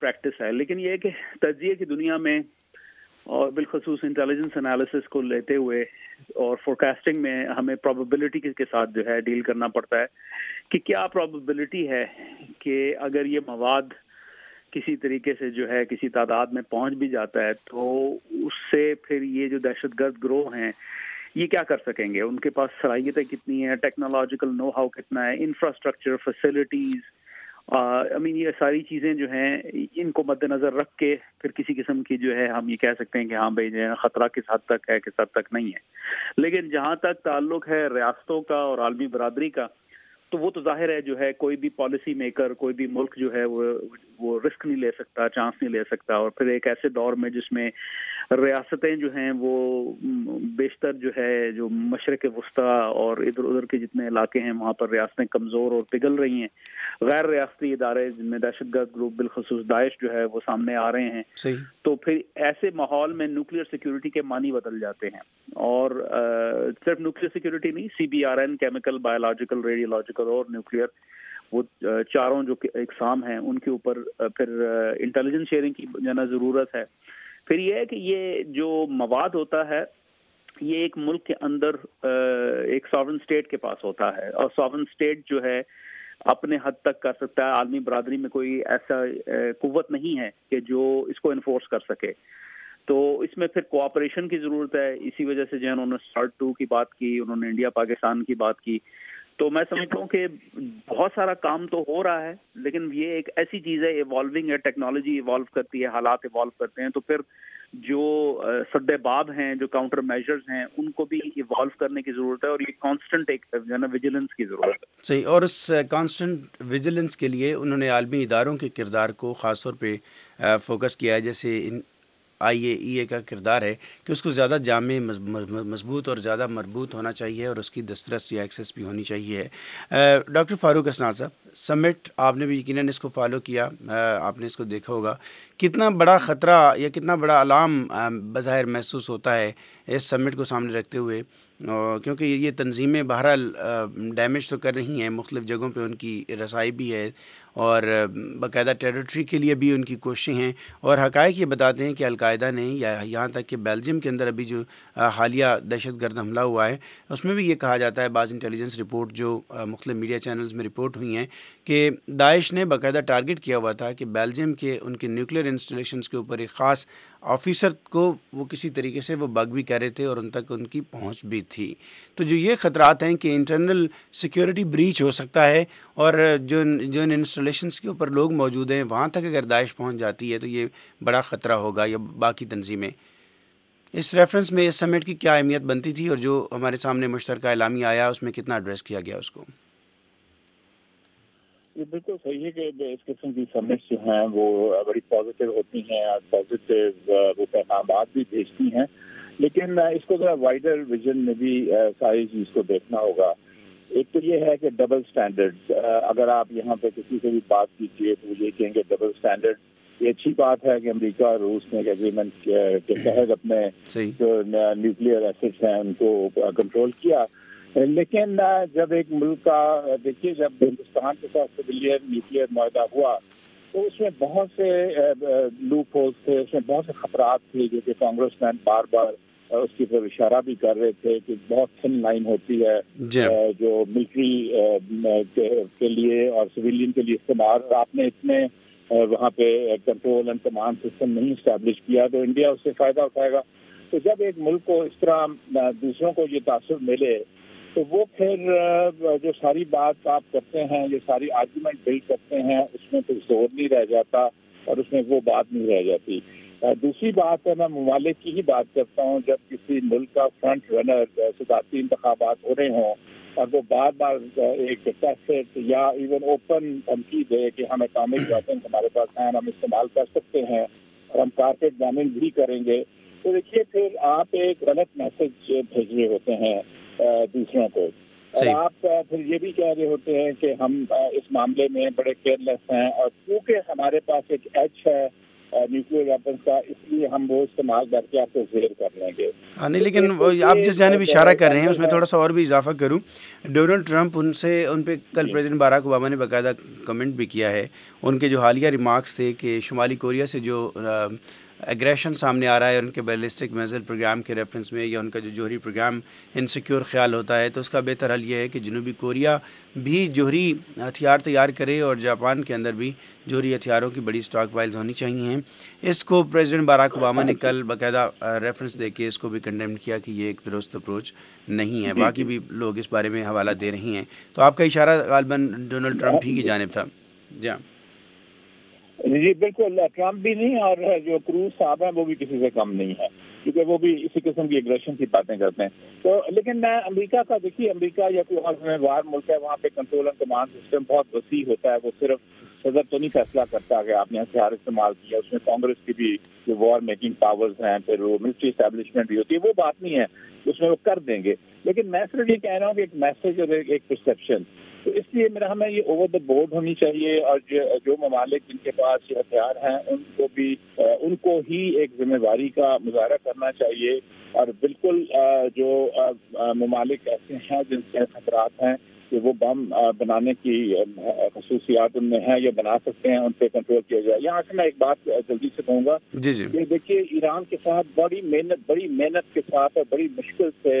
Practice ہے، لیکن یہ ہے کہ تجزیے کی دنیا میں اور بالخصوص انٹیلیجنس انالیسس کو لیتے ہوئے اور فورکاسٹنگ میں ہمیں پرابیبلٹی کے ساتھ جو ہے ڈیل کرنا پڑتا ہے کہ کیا پرابیبلٹی ہے کہ اگر یہ مواد کسی طریقے سے جو ہے کسی تعداد میں پہنچ بھی جاتا ہے تو اس سے پھر یہ جو دہشت گرد گروہ ہیں یہ کیا کر سکیں گے، ان کے پاس صلاحیتیں کتنی ہیں، ٹیکنالوجیکل نو ہاؤ کتنا ہے، انفراسٹرکچر، فیسلٹیز، یہ ساری چیزیں جو ہیں ان کو مد نظر رکھ کے پھر کسی قسم کی جو ہے ہم یہ کہہ سکتے ہیں کہ ہاں بھائی جو ہے خطرہ کس حد تک ہے کس حد تک نہیں ہے۔ لیکن جہاں تک تعلق ہے ریاستوں کا اور عالمی برادری کا، تو وہ تو ظاہر ہے جو ہے کوئی بھی پالیسی میکر، کوئی بھی ملک جو ہے وہ رسک نہیں لے سکتا، چانس نہیں لے سکتا، اور پھر ایک ایسے دور میں جس میں ریاستیں جو ہیں وہ بیشتر جو ہے جو مشرق وسطیٰ اور ادھر ادھر کے جتنے علاقے ہیں وہاں پر ریاستیں کمزور اور پگھل رہی ہیں، غیر ریاستی ادارے جن میں دہشت گرد گروپ بالخصوص داعش جو ہے وہ سامنے آ رہے ہیں، صحیح، تو پھر ایسے ماحول میں نیوکلیئر سیکیورٹی کے معنی بدل جاتے ہیں۔ اور صرف نیوکلیئر سیکیورٹی نہیں، CBRN، کیمیکل، بایولوجیکل، ریڈیولوجیکل اور نیوکلیئر، وہ چاروں جو اقسام ہیں ان کے اوپر پھر انٹیلیجنس شیئرنگ کی جانا ضرورت ہے۔ پھر یہ ہے کہ یہ جو مواد ہوتا ہے یہ ایک ملک کے اندر ایک ساورن اسٹیٹ کے پاس ہوتا ہے، اور ساورن اسٹیٹ جو ہے اپنے حد تک کر سکتا ہے، عالمی برادری میں کوئی ایسا قوت نہیں ہے کہ جو اس کو انفورس کر سکے، تو اس میں پھر کوآپریشن کی ضرورت ہے۔ اسی وجہ سے جو انہوں نے START 2 کی بات کی، انہوں نے انڈیا پاکستان کی بات کی، تو میں سمجھتا ہوں کہ بہت سارا کام تو ہو رہا ہے، لیکن یہ ایک ایسی چیز ہے، ایوالونگ ہے، ٹیکنالوجی ایوالو کرتی ہے، حالات ایوالو کرتے ہیں، تو پھر جو سد باب ہیں، جو کاؤنٹر میجرز ہیں، ان کو بھی ایوالو کرنے کی ضرورت ہے، اور یہ کانسٹنٹ ایک جو ہے نا ویجیلنس کی ضرورت ہے۔ صحیح، اور اس کانسٹنٹ ویجیلنس کے لیے انہوں نے عالمی اداروں کے کردار کو خاص طور پہ فوکس کیا ہے، جیسے IAEA کا کردار ہے کہ اس کو زیادہ جامع، مضبوط اور زیادہ مربوط ہونا چاہیے، اور اس کی دسترس یا ایکسیس بھی ہونی چاہیے۔ ڈاکٹر فاروق اسناد صاحب، سمٹ آپ نے بھی یقیناً اس کو فالو کیا، آپ نے اس کو دیکھا ہوگا، کتنا بڑا خطرہ یا کتنا بڑا علام بظاہر محسوس ہوتا ہے اس سمٹ کو سامنے رکھتے ہوئے، کیونکہ یہ تنظیمیں بہرحال ڈیمیج تو کر رہی ہیں، مختلف جگہوں پہ ان کی رسائی بھی ہے، اور باقاعدہ ٹیریٹری کے لیے بھی ان کی کوششیں ہیں، اور حقائق یہ بتاتے ہیں کہ القاعدہ نے، یا یہاں تک کہ بیلجیم کے اندر ابھی جو حالیہ دہشت گرد حملہ ہوا ہے اس میں بھی یہ کہا جاتا ہے، بعض انٹیلیجنس رپورٹ جو مختلف میڈیا چینلز میں رپورٹ ہوئی ہیں، کہ داعش نے باقاعدہ ٹارگٹ کیا ہوا تھا کہ بیلجیم کے ان کے نیوکلیئر انسٹالیشنز کے اوپر ایک خاص آفیسر کو وہ کسی طریقے سے وہ بگ بھی کر رہے تھے، اور ان تک ان کی پہنچ بھی تھی۔ تو جو یہ خطرات ہیں کہ انٹرنل سیکیورٹی بریچ ہو سکتا ہے، اور جو انسٹالیشنز کے اوپر لوگ موجود ہیں وہاں تک اگر داعش پہنچ جاتی ہے تو یہ بڑا خطرہ ہوگا، یا باقی تنظیمیں۔ اس ریفرنس میں اس سمٹ کی کیا اہمیت بنتی تھی، اور جو ہمارے سامنے مشترکہ اعلامیہ آیا اس میں کتنا ایڈریس کیا گیا اس کو؟ یہ بالکل صحیح ہے کہ اس قسم کی سمٹس جو ہیں وہ بڑی پازیٹیو ہوتی ہیں، اور پازیٹیو وہ پیغامات بھی بھیجتی ہیں، لیکن اس کو ذرا وائڈر ویژن میں بھی ساری چیز کو دیکھنا ہوگا۔ ایک تو یہ ہے کہ ڈبل سٹینڈرڈز، اگر آپ یہاں پہ کسی سے بھی بات کیجیے تو وہ یہ کہیں گے ڈبل سٹینڈرڈ۔ یہ اچھی بات ہے کہ امریکہ اور روس نے ایک ایگریمنٹ کے تحت اپنے جو نیوکلیئر ایسٹس ہیں ان کو کنٹرول کیا، لیکن جب ایک ملک کا دیکھیے، جب ہندوستان کے ساتھ سویلین نیوکلیئر معاہدہ ہوا تو اس میں بہت سے لوپ ہولز تھے، اس میں بہت سے خطرات تھے، جو کہ کانگریس مین بار بار اس کی طرف اشارہ بھی کر رہے تھے کہ بہت تھن لائن ہوتی ہے جو ملٹری کے لیے اور سویلین کے لیے استعمال، آپ نے اتنے وہاں پہ کنٹرول اینڈ کمانڈ سسٹم نہیں اسٹیبلش کیا تو انڈیا اس سے فائدہ اٹھائے گا۔ تو جب ایک ملک کو اس طرح دوسروں کو یہ تاثر ملے تو وہ پھر جو ساری بات آپ کرتے ہیں، یہ ساری آرگومنٹ بلڈ کرتے ہیں، اس میں پھر زور نہیں رہ جاتا اور اس میں وہ بات نہیں رہ جاتی۔ دوسری بات ہے، میں ممالک کی ہی بات کرتا ہوں، جب کسی ملک کا فرنٹ رنر صدارتی انتخابات ہو رہے ہوں اور وہ بار بار ایک ٹیسٹ یا ایون اوپن دھمکی دے کہ ہم اٹامک ویپنز ہمارے پاس ہیں، ہم استعمال کر سکتے ہیں اور ہم کارپیٹ بامنگ بھی کریں گے، تو دیکھیے پھر آپ ایک غلط میسج بھیج رہے ہوتے ہیں دوسروں کو، اور آپ پھر یہ بھی کہہ رہے ہوتے ہیں کہ ہم اس معاملے میں بڑے کیئر لیس ہیں، اور کیونکہ ہمارے پاس ایک ایج ہے نیوکلیر ویپنس کا، اس لیے ہم وہ استعمال کر کے آپ کو زیر کر لیں گے. ہاں نہیں، لیکن آپ جس جانب اشارہ کر رہے ہیں اس میں تھوڑا سا اور بھی اضافہ کروں. ڈونلڈ ٹرمپ ان پہ کل پریزیڈنٹ باراک اوباما نے باقاعدہ کمنٹ بھی کیا ہے. ان کے جو حالیہ ریمارکس تھے کہ شمالی کوریا سے جو ایگریشن سامنے آ رہا ہے ان کے بیلسٹک میزائل پروگرام کے ریفرنس میں، یا ان کا جو جوہری پروگرام انسیکیور خیال ہوتا ہے، تو اس کا بہتر حل یہ ہے کہ جنوبی کوریا بھی جوہری ہتھیار تیار کرے، اور جاپان کے اندر بھی جوہری ہتھیاروں کی بڑی اسٹاک پائلز ہونی چاہیے. اس کو پریزیڈنٹ باراک اوباما نے کل باقاعدہ ریفرنس دے کے اس کو بھی کنڈیم کیا کہ یہ ایک درست اپروچ نہیں ہے. باقی بھی لوگ اس بارے میں حوالہ دے رہی ہیں. تو آپ کا اشارہ غالباً ڈونلڈ ٹرمپ ہی کی جانب تھا. جی بالکل، ٹرمپ بھی نہیں، اور جو کروز صاحب ہیں وہ بھی کسی سے کم نہیں ہے، کیونکہ وہ بھی اسی قسم کی ایگریشن کی باتیں کرتے ہیں. تو لیکن میں امریکہ کا، دیکھیے امریکہ یا کوئی اور ذمہ ملک ہے، وہاں پہ کنٹرول اینڈ کمانڈ سسٹم بہت وسیع ہوتا ہے. وہ صرف صدر تو نہیں فیصلہ کرتا کہ آپ نے ہتھیار استعمال کیا، اس میں کانگریس کی بھی جو وار میکنگ پاورز ہیں، پھر وہ ملٹری اسٹیبلشمنٹ بھی ہوتی ہے. وہ بات نہیں ہے، اس میں وہ کر دیں گے. لیکن میں صرف یہ کہہ رہا ہوں کہ ایک میسج اور ایک پرسیپشن، تو اس لیے میرا ہمیں یہ اوور دا بورڈ ہونی چاہیے، اور جو ممالک جن کے پاس یہ ہتھیار ہیں ان کو ہی ایک ذمہ داری کا مظاہرہ کرنا چاہیے. اور بالکل جو ممالک ایسے ہیں جن سے خطرات ہیں کہ وہ بم بنانے کی خصوصیات ان میں ہیں یا بنا سکتے ہیں، ان پہ کنٹرول کیا جائے. یہاں سے میں ایک بات جلدی سے کہوں گا کہ دیکھیے ایران کے ساتھ بڑی محنت کے ساتھ اور بڑی مشکل سے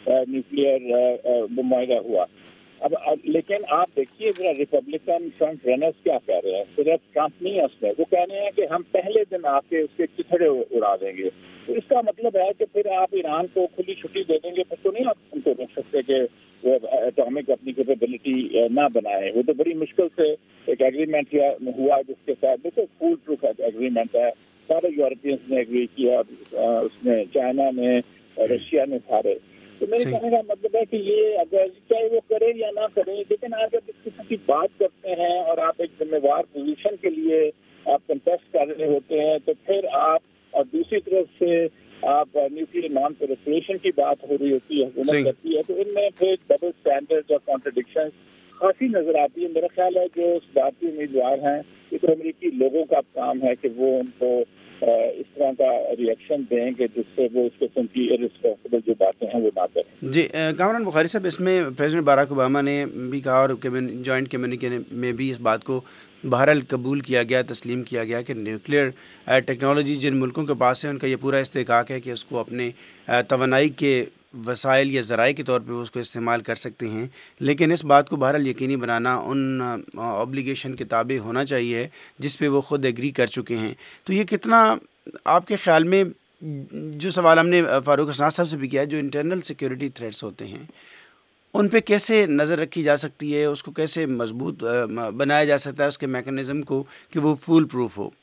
نیوکلیئر معاہدہ ہوا. اب لیکن آپ دیکھیے ذرا ریپبلکن فرنٹ رنرز کیا کہہ رہے ہیں. صرف ٹرمپ نہیں ہے اس میں، وہ کہہ رہے ہیں کہ ہم پہلے دن آ کے اس کے چتھڑے اڑا دیں گے. تو اس کا مطلب ہے کہ پھر آپ ایران کو کھلی چھٹی دے دیں گے، پھر تو نہیں آپ ان کو روک سکتے کہ وہ اٹامک اپنی کیپیبلٹی نہ بنائے. وہ تو بڑی مشکل سے ایک ایگریمنٹ ہوا جس کے ساتھ بالکل فول پروف ایگریمنٹ ہے. سارے یورپینس نے ایگری کیا، اس میں چائنا نے، رشیا نے، سارے. تو میرے کہنے کا مطلب ہے کہ یہ اگر چاہے وہ کرے یا نہ کرے، لیکن آپ جب اس قسم کی بات کرتے ہیں اور آپ ایک ذمہ دار پوزیشن کے لیے آپ کنٹیسٹ کر رہے ہوتے ہیں، تو پھر آپ، اور دوسری طرف سے آپ نیوکلیئر نان پرولیفریشن کی بات ہو رہی ہوتی ہے، حکومت کرتی ہے، تو ان میں پھر ڈبل اسٹینڈرڈ اور کانٹرڈکشن خاصی نظر آتی ہے. میرا خیال ہے جو صدارتی امیدوار ہیں، یہ تو امریکی لوگوں کا کام ہے کہ وہ ان کو اس طرح کا ریئیکشن دیں کہ جس سے وہ اس قسم کی ارسپانسبل جو باتیں ہیں وہ نہ کریں. جی کامران بخاری صاحب، اس میں پریزیڈنٹ باراک اوباما نے بھی کہا، اور جوائنٹ کمیونیکے میں بھی اس بات کو بہرحال قبول کیا گیا، تسلیم کیا گیا کہ نیوکلیئر ٹیکنالوجی جن ملکوں کے پاس ہے ان کا یہ پورا استحقاق ہے کہ اس کو اپنے توانائی کے وسائل یا ذرائع کے طور پہ اس کو استعمال کر سکتے ہیں. لیکن اس بات کو بہرحال یقینی بنانا ان اوبلیگیشن کے تابع ہونا چاہیے جس پہ وہ خود ایگری کر چکے ہیں. تو یہ کتنا آپ کے خیال میں، جو سوال ہم نے فاروق اسناد صاحب سے بھی کیا ہے، جو انٹرنل سیکیورٹی تھریٹس ہوتے ہیں ان پہ کیسے نظر رکھی جا سکتی ہے، اس کو کیسے مضبوط بنایا جا سکتا ہے، اس کے میکانزم کو کہ وہ فول پروف ہو؟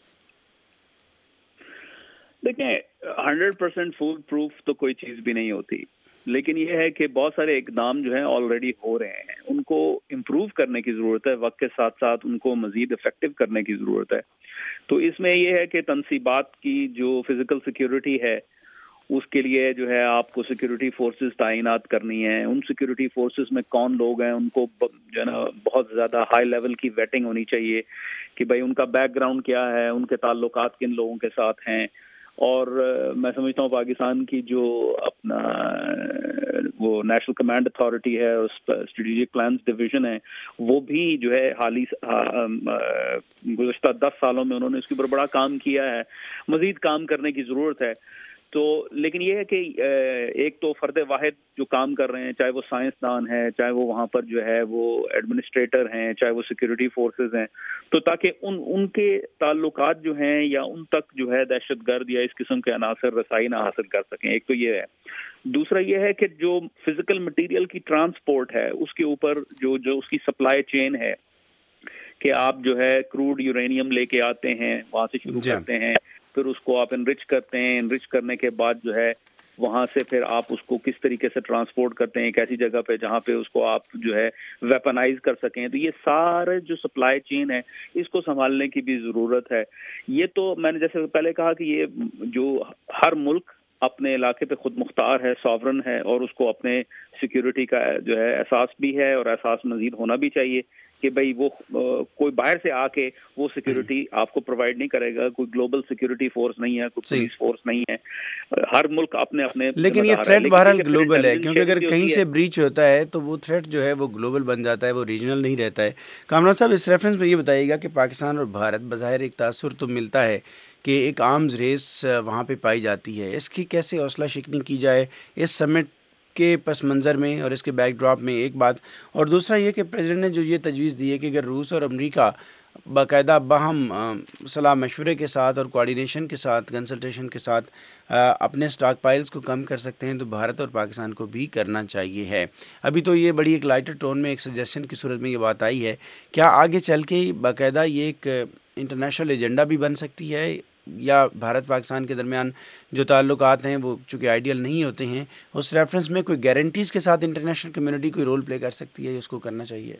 دیکھیں 100% فول پروف تو کوئی چیز بھی نہیں ہوتی، لیکن یہ ہے کہ بہت سارے اقدام جو ہیں آلریڈی ہو رہے ہیں، ان کو امپروو کرنے کی ضرورت ہے، وقت کے ساتھ ساتھ ان کو مزید افیکٹو کرنے کی ضرورت ہے. تو اس میں یہ ہے کہ تنصیبات کی جو فزیکل سیکیورٹی ہے اس کے لیے جو ہے آپ کو سیکیورٹی فورسز تعینات کرنی ہے. ان سیکیورٹی فورسز میں کون لوگ ہیں ان کو جو ہے نا بہت زیادہ ہائی لیول کی ویٹنگ ہونی چاہیے کہ بھائی ان کا بیک گراؤنڈ کیا ہے، ان کے تعلقات کن لوگوں کے ساتھ ہیں. اور میں سمجھتا ہوں پاکستان کی جو اپنا وہ نیشنل کمانڈ اتھارٹی ہے، اسٹریٹجک پلانز ڈویژن ہے، وہ بھی جو ہے حالی گزشتہ 10 سالوں میں انہوں نے اس کے اوپر بڑا کام کیا ہے، مزید کام کرنے کی ضرورت ہے. تو لیکن یہ ہے کہ ایک تو فرد واحد جو کام کر رہے ہیں، چاہے وہ سائنسدان ہے، چاہے وہ وہاں پر جو ہے وہ ایڈمنسٹریٹر ہیں، چاہے وہ سیکیورٹی فورسز ہیں، تو تاکہ ان کے تعلقات جو ہیں یا ان تک جو ہے دہشت گرد یا اس قسم کے عناصر رسائی نہ حاصل کر سکیں. ایک تو یہ ہے. دوسرا یہ ہے کہ جو فزیکل مٹیریل کی ٹرانسپورٹ ہے اس کے اوپر جو اس کی سپلائی چین ہے، کہ آپ جو ہے کروڈ یورینیم لے کے آتے ہیں، وہاں سے شروع کرتے ہیں، پھر اس کو آپ انرچ کرتے ہیں، انرچ کرنے کے بعد جو ہے وہاں سے پھر آپ اس کو کس طریقے سے ٹرانسپورٹ کرتے ہیں ایک ایسی جگہ پہ جہاں پہ اس کو آپ جو ہے ویپنائز کر سکیں. تو یہ سارے جو سپلائی چین ہے اس کو سنبھالنے کی بھی ضرورت ہے. یہ تو میں نے جیسے پہلے کہا کہ یہ جو ہر ملک اپنے علاقے پہ خود مختار ہے، ساورن ہے، اور اس کو اپنے سیکیورٹی کا جو ہے احساس بھی ہے اور احساس مزید ہونا بھی چاہیے. کہ بھائی وہ کوئی باہر سے آ کے وہ سیکورٹی آپ کو پرووائڈ نہیں کرے گا. کوئی گلوبل سیکورٹی فورس نہیں ہے, کوئی پولیس فورس نہیں ہے. ہر ملک اپنے اپنے, لیکن یہ تھریٹ بہرحال گلوبل ہے, کیونکہ اگر کہیں سے بریچ ہوتا ہے تو وہ تھریٹ جو ہے وہ گلوبل بن جاتا ہے, وہ ریجنل نہیں رہتا ہے. کامران صاحب, اس ریفرنس میں یہ بتائیے گا کہ پاکستان اور بھارت بظاہر ایک تاثر تو ملتا ہے کہ ایک آرمز ریس وہاں پہ پائی جاتی ہے, اس کی کیسے حوصلہ شکنی کی جائے اس سمٹ کے پس منظر میں اور اس کے بیک ڈراپ میں, ایک بات. اور دوسرا یہ کہ پریزیڈنٹ نے جو یہ تجویز دی ہے کہ اگر روس اور امریکہ باقاعدہ باہم صلاح مشورے کے ساتھ اور کوارڈینیشن کے ساتھ, کنسلٹیشن کے ساتھ اپنے سٹاک پائلز کو کم کر سکتے ہیں تو بھارت اور پاکستان کو بھی کرنا چاہیے ہے. ابھی تو یہ بڑی ایک لائٹر ٹون میں ایک سجیشن کی صورت میں یہ بات آئی ہے, کیا آگے چل کے باقاعدہ یہ ایک انٹرنیشنل ایجنڈا بھی بن سکتی ہے, یا بھارت پاکستان کے درمیان جو تعلقات ہیں وہ چونکہ آئیڈیل نہیں ہوتے ہیں, اس ریفرنس میں کوئی گارنٹیز کے ساتھ انٹرنیشنل کمیونٹی کوئی رول پلے کر سکتی ہے, اس کو کرنا چاہیے؟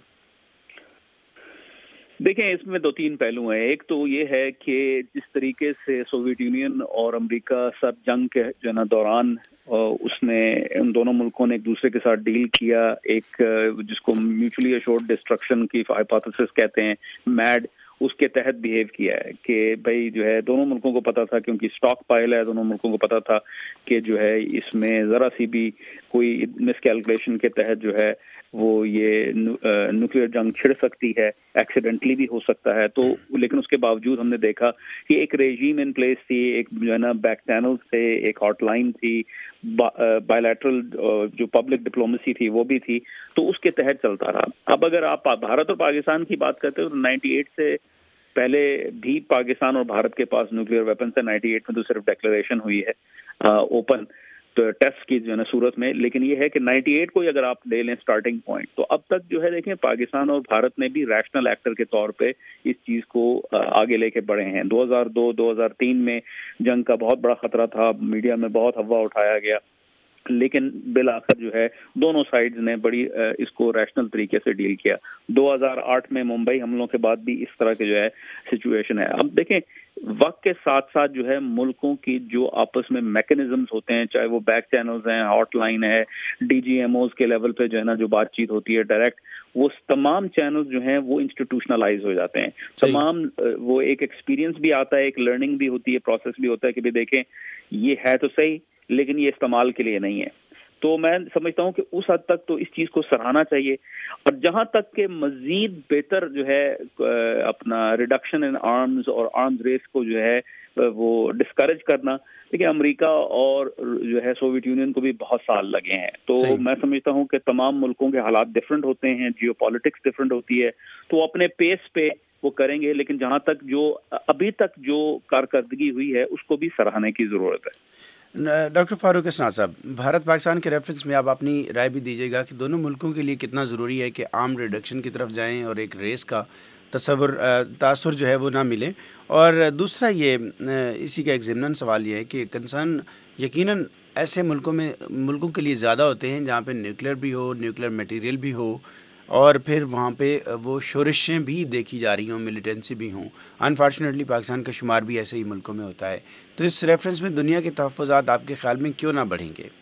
دیکھیں, اس میں 2-3 پہلو ہیں. ایک تو یہ ہے کہ جس طریقے سے سوویت یونین اور امریکہ سب جنگ کے جو نا دوران اس نے ان دونوں ملکوں نے ایک دوسرے کے ساتھ ڈیل کیا, ایک جس کو میوچولی ایشورڈ ڈسٹرکشن کی ہائپوتھیسس کہتے ہیں, میڈ, اس کے تحت بیہیو کیا ہے کہ بھائی جو ہے دونوں ملکوں کو پتا تھا, کیونکہ سٹاک پائل ہے, دونوں ملکوں کو پتا تھا کہ جو ہے اس میں ذرا سی بھی کوئی مس کیلکولیشن کے تحت جو ہے وہ یہ نیوکلیئر جنگ چھڑ سکتی ہے, ایکسیڈنٹلی بھی ہو سکتا ہے. تو لیکن اس کے باوجود ہم نے دیکھا کہ ایک ریجیم ان پلیس تھی, ایک جو ہے نا بیک چینل تھے, ایک ہاٹ لائن تھی, بائیلیٹرل جو پبلک ڈپلومیسی تھی وہ بھی تھی, تو اس کے تحت چلتا رہا. اب اگر آپ بھارت اور پاکستان کی بات کرتے ہو تو 98 سے پہلے بھی پاکستان اور بھارت کے پاس نیوکلیئر ویپنس ہے. 98 میں تو صرف ڈیکلریشن ہوئی ہے اوپن ٹیسٹ کی جو ہے نا صورت میں, لیکن یہ ہے کہ 98 کو اگر آپ لے لیں سٹارٹنگ پوائنٹ, تو اب تک جو ہے دیکھیں پاکستان اور بھارت نے بھی ریشنل ایکٹر کے طور پہ اس چیز کو آگے لے کے بڑھے ہیں. 2002-2003 میں جنگ کا بہت بڑا خطرہ تھا, میڈیا میں بہت ہوا اٹھایا گیا, لیکن بالآخر جو ہے دونوں سائیڈز نے بڑی اس کو ریشنل طریقے سے ڈیل کیا. 2008 میں ممبئی حملوں کے بعد بھی اس طرح کے جو ہے سچویشن ہے. اب دیکھیں وقت کے ساتھ ساتھ جو ہے ملکوں کی جو آپس میں میکنزمز ہوتے ہیں, چاہے وہ بیک چینلز ہیں, ہاٹ لائن ہے, ڈی جی ایم اوز کے لیول پہ جو ہے نا جو بات چیت ہوتی ہے ڈائریکٹ, وہ تمام چینلز جو ہیں وہ انسٹیٹیوشنلائز ہو جاتے ہیں. تمام وہ ایک ایکسپیرینس بھی آتا ہے, ایک لرننگ بھی ہوتی ہے, پروسیس بھی ہوتا ہے کہ بھی دیکھیں یہ ہے تو صحیح لیکن یہ استعمال کے لیے نہیں ہے. تو میں سمجھتا ہوں کہ اس حد تک تو اس چیز کو سراہنا چاہیے. اور جہاں تک کہ مزید بہتر جو ہے اپنا ریڈکشن ان آرمز اور آرمز ریس کو جو ہے وہ ڈسکریج کرنا, دیکھیں امریکہ اور جو ہے سوویت یونین کو بھی بہت سال لگے ہیں. تو میں سمجھتا ہوں کہ تمام ملکوں کے حالات ڈفرینٹ ہوتے ہیں, جیو پالیٹکس ڈفرینٹ ہوتی ہے, تو وہ اپنے پیس پہ وہ کریں گے. لیکن جہاں تک جو ابھی تک جو کارکردگی ہوئی ہے اس کو بھی سراہنے کی ضرورت ہے. ڈاکٹر فاروق اسناد صاحب, بھارت پاکستان کے ریفرنس میں آپ اپنی رائے بھی دیجیے گا کہ دونوں ملکوں کے لیے کتنا ضروری ہے کہ آرم ریڈکشن کی طرف جائیں اور ایک ریس کا تاثر جو ہے وہ نہ ملے. اور دوسرا یہ اسی کا ایک ضمن سوال یہ ہے کہ کنسرن یقیناً ایسے ملکوں کے لیے زیادہ ہوتے ہیں جہاں پہ نیوکلیئر بھی ہو, نیوکلیئر میٹیریل بھی ہو, اور پھر وہاں پہ وہ شورشیں بھی دیکھی جا رہی ہوں, ملیٹنسی بھی ہوں. انفارچونیٹلی پاکستان کا شمار بھی ایسے ہی ملکوں میں ہوتا ہے. تو اس ریفرنس میں دنیا کے تحفظات آپ کے خیال میں کیوں نہ بڑھیں گے؟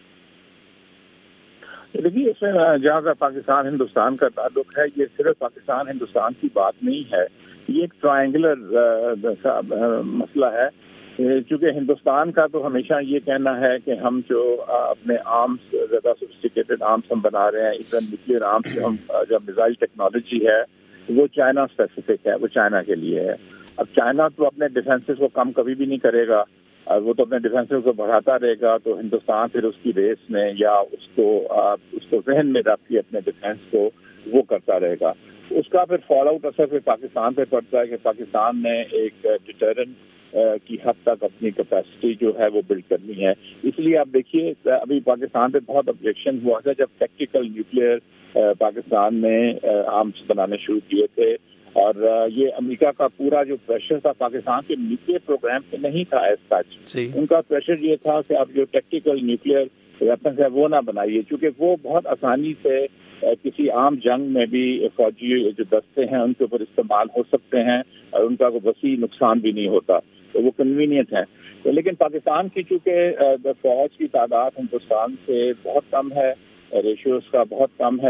دیکھیے, اس میں جہاں کا پاکستان ہندوستان کا تعلق ہے, یہ صرف پاکستان ہندوستان کی بات نہیں ہے, یہ ایک ٹرائنگولر مسئلہ ہے. چونکہ ہندوستان کا تو ہمیشہ یہ کہنا ہے کہ ہم جو اپنے آرمس زیادہ سوفسٹیکیٹڈ آرمس ہم بنا رہے ہیں, ایون نیوکلیئر آرمس جو ہم جو میزائل ٹیکنالوجی ہے وہ چائنا اسپیسیفک ہے, وہ چائنا کے لیے ہے. اب چائنا تو اپنے ڈیفینسز کو کم کبھی بھی نہیں کرے گا, وہ تو اپنے ڈیفینسز کو بڑھاتا رہے گا. تو ہندوستان پھر اس کی ریس میں یا اس کو ذہن میں رکھ کے اپنے ڈیفینس کو وہ کرتا رہے گا. اس کا پھر فال آؤٹ اثر پھر پاکستان پہ پڑتا ہے کہ پاکستان نے ایک ڈیٹرنٹ کی حد تک اپنی کیپیسٹی جو ہے وہ بلڈ کرنی ہے. اس لیے آپ دیکھیے ابھی پاکستان پہ بہت آبجیکشن ہوا تھا جب ٹیکٹیکل نیوکلیئر پاکستان نے آرمس بنانے شروع کیے تھے, اور یہ امریکہ کا پورا جو پریشر تھا پاکستان کے نیوکلیئر پروگرام پہ نہیں تھا ایز سچ. ان کا پریشر یہ تھا کہ آپ جو ٹیکٹیکل نیوکلیئر ویپنس ہے وہ نہ بنائیے, چونکہ وہ بہت آسانی سے کسی عام جنگ میں بھی فوجی جو دستے ہیں ان کے اوپر استعمال ہو سکتے ہیں اور ان کا کوئی وسیع نقصان بھی نہیں ہوتا, تو وہ کنوینئنٹ ہے. لیکن پاکستان کی چونکہ فوج کی تعداد ہندوستان سے بہت کم ہے, ریشیو اس کا بہت کم ہے,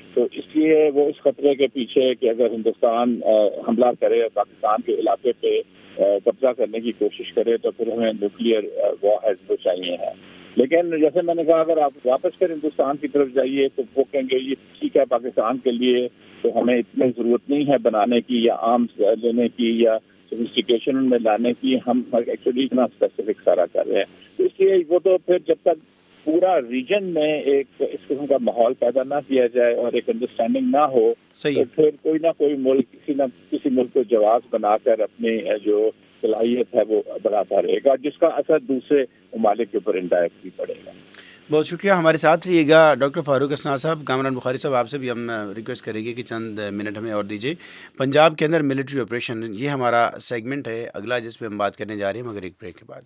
تو اس لیے وہ اس خطرے کے پیچھے کہ اگر ہندوستان حملہ کرے اور پاکستان کے علاقے پہ قبضہ کرنے کی کوشش کرے تو پھر ہمیں نیوکلیئر وار ہیڈ تو چاہیے ہیں. لیکن جیسے میں نے کہا اگر آپ واپس پھر ہندوستان کی طرف جائیے تو وہ کہیں گے یہ ٹھیک ہے پاکستان کے لیے تو ہمیں اتنی ضرورت نہیں ہے بنانے کی یا آرمز لینے کی یا سوفسٹیکیشن میں لانے کی, ہم ایکچولی اتنا اسپیسیفک سارا کر رہے ہیں. تو اس لیے وہ تو پھر جب تک پورا ریجن میں ایک اس قسم کا ماحول پیدا نہ کیا جائے اور ایک انڈرسٹینڈنگ نہ ہو تو پھر کوئی نہ کوئی ملک کسی ملک کو جواز بنا کر اپنی جو صلاحیت ہے وہ بڑھاتا رہے گا, جس کا اثر دوسرے ممالک کے اوپر انڈائریکٹ بھی پڑے گا. بہت شکریہ, ہمارے ساتھ رہیے گا ڈاکٹر فاروق اسنا صاحب. کامران بخاری صاحب, آپ سے بھی ہم ریکویسٹ کریں گے کہ چند منٹ ہمیں اور دیجیے. پنجاب کے اندر ملٹری آپریشن, یہ ہمارا سیگمنٹ ہے اگلا جس پہ ہم بات کرنے جا رہے ہیں مگر ایک بریک کے بعد.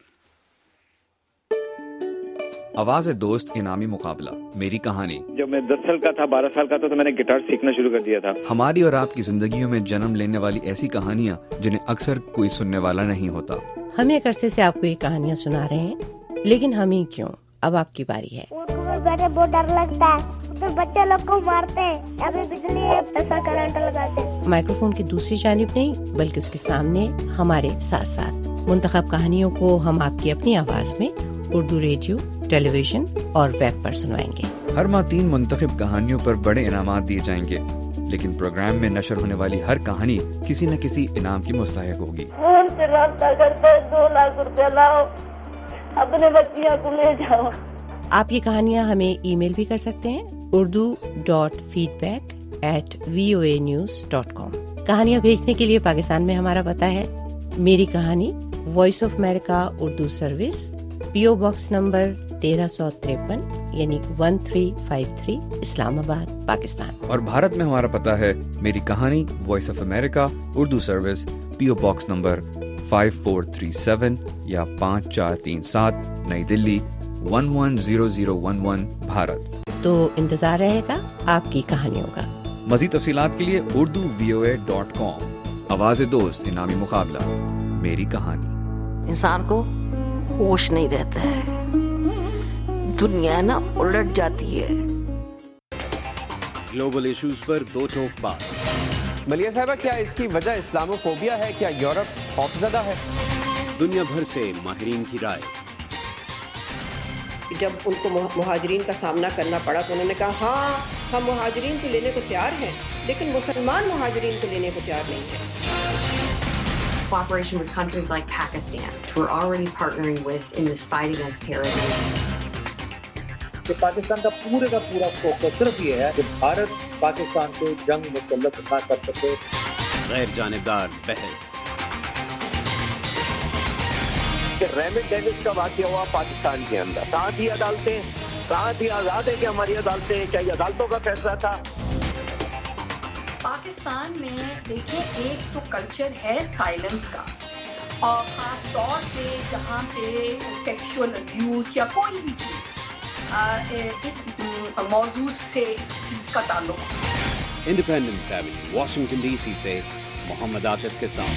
آواز دوست انعامی مقابلہ میری کہانی. جب میں 10 سال کا تھا 12 سال کا تھا تو میں نے گٹار سیکھنا شروع کر دیا تھا. ہماری اور آپ کی زندگیوں میں جنم لینے والی ایسی کہانیاں جنہیں اکثر کوئی سننے والا نہیں ہوتا. ہم ایک عرصے سے آپ کو یہ کہانیاں سنا رہے ہیں, لیکن ہم ہی کیوں, اب آپ کی باری ہے. بیٹھے بہت ڈر لگتا ہے, تو بچے لوگ کو مارتے ہیں, ابھی بجلی ایسا کرنٹ لگاتے ہیں. مائکرو فون کی دوسری جانب نہیں بلکہ اس کے سامنے ہمارے ساتھ ساتھ منتخب کہانیوں کو ہم آپ کی اپنی آواز میں اردو ریڈیو, ٹیلی ویژن اور ویب پر سنوائیں گے. ہر ماہ 3 منتخب کہانیوں پر بڑے انعامات دیے جائیں گے, لیکن پروگرام میں نشر ہونے والی ہر کہانی کسی نہ کسی انعام کی مستحق ہوگی. فون سے رابطہ کرتے 2 لاکھ روپے لاؤ, اپنے بچیاں کو لے جاؤ. آپ یہ کہانیاں ہمیں ای میل بھی کر سکتے ہیں urdu.feedback@voanews.com. کہانیاں بھیجنے کے لیے پاکستان میں ہمارا پتہ ہے میری کہانی, voice of America Urdu service, PO box number 1353 یعنی 1353 اسلام آباد, پاکستان. اور بھارت میں ہمارا پتہ ہے میری کہانی, voice of America Urdu service, PO box number 5437 یا 5437 نئی دلی 110011 بھارت. تو انتظار رہے گا آپ کی کہانیوں کا. مزید تفصیلات کے لیے urduvoa.com. آواز دوست انعامی مقابلہ میری کہانی. انسان کو ہوش نہیں رہتا ہے, دنیا نا الٹ جاتی ہے. گلوبل ایشوز پر 2 ٹوک بات. ملیہ صاحبہ, کیا اس کی وجہ اسلاموفوبیا ہے؟ کیا یورپ خوفزدہ ہے؟ دنیا بھر سے ماہرین کی رائے. جب ان کو مہاجرین کا سامنا کرنا پڑا تو انہوں نے کہا ہاں ہم مہاجرین تو لینے کو تیار ہیں, لیکن مسلمان مہاجرین کو لینے کو تیار نہیں ہیں. Cooperation with countries like Pakistan, which we're already partnering with in this fight against terrorism. کہ پاکستان کا پورا فوکس صرف یہ ہے کہ بھارت پاکستان کو جنگ مسلط نہ کر سکے. غیر جانبدار بحث. کہ ریمنڈ ڈیوس کا واقعہ ہوا پاکستان کے اندر, کہاں تھی عدالتیں, کہاں تھی آزاد ہے کہ ہماری عدالتیں, کیا یہ عدالتوں کا فیصلہ تھا؟ پاکستان میں دیکھیں ایک تو کلچر ہے سائلنس کا, اور خاص طور پہ جہاں پہ سیکشول ابیوز یا کوئی بھی چیز اس موضوع سے جس کا تعلق. انڈیپینڈنس ایونیو, واشنگٹن DC سے محمد عاطف کے ساتھ.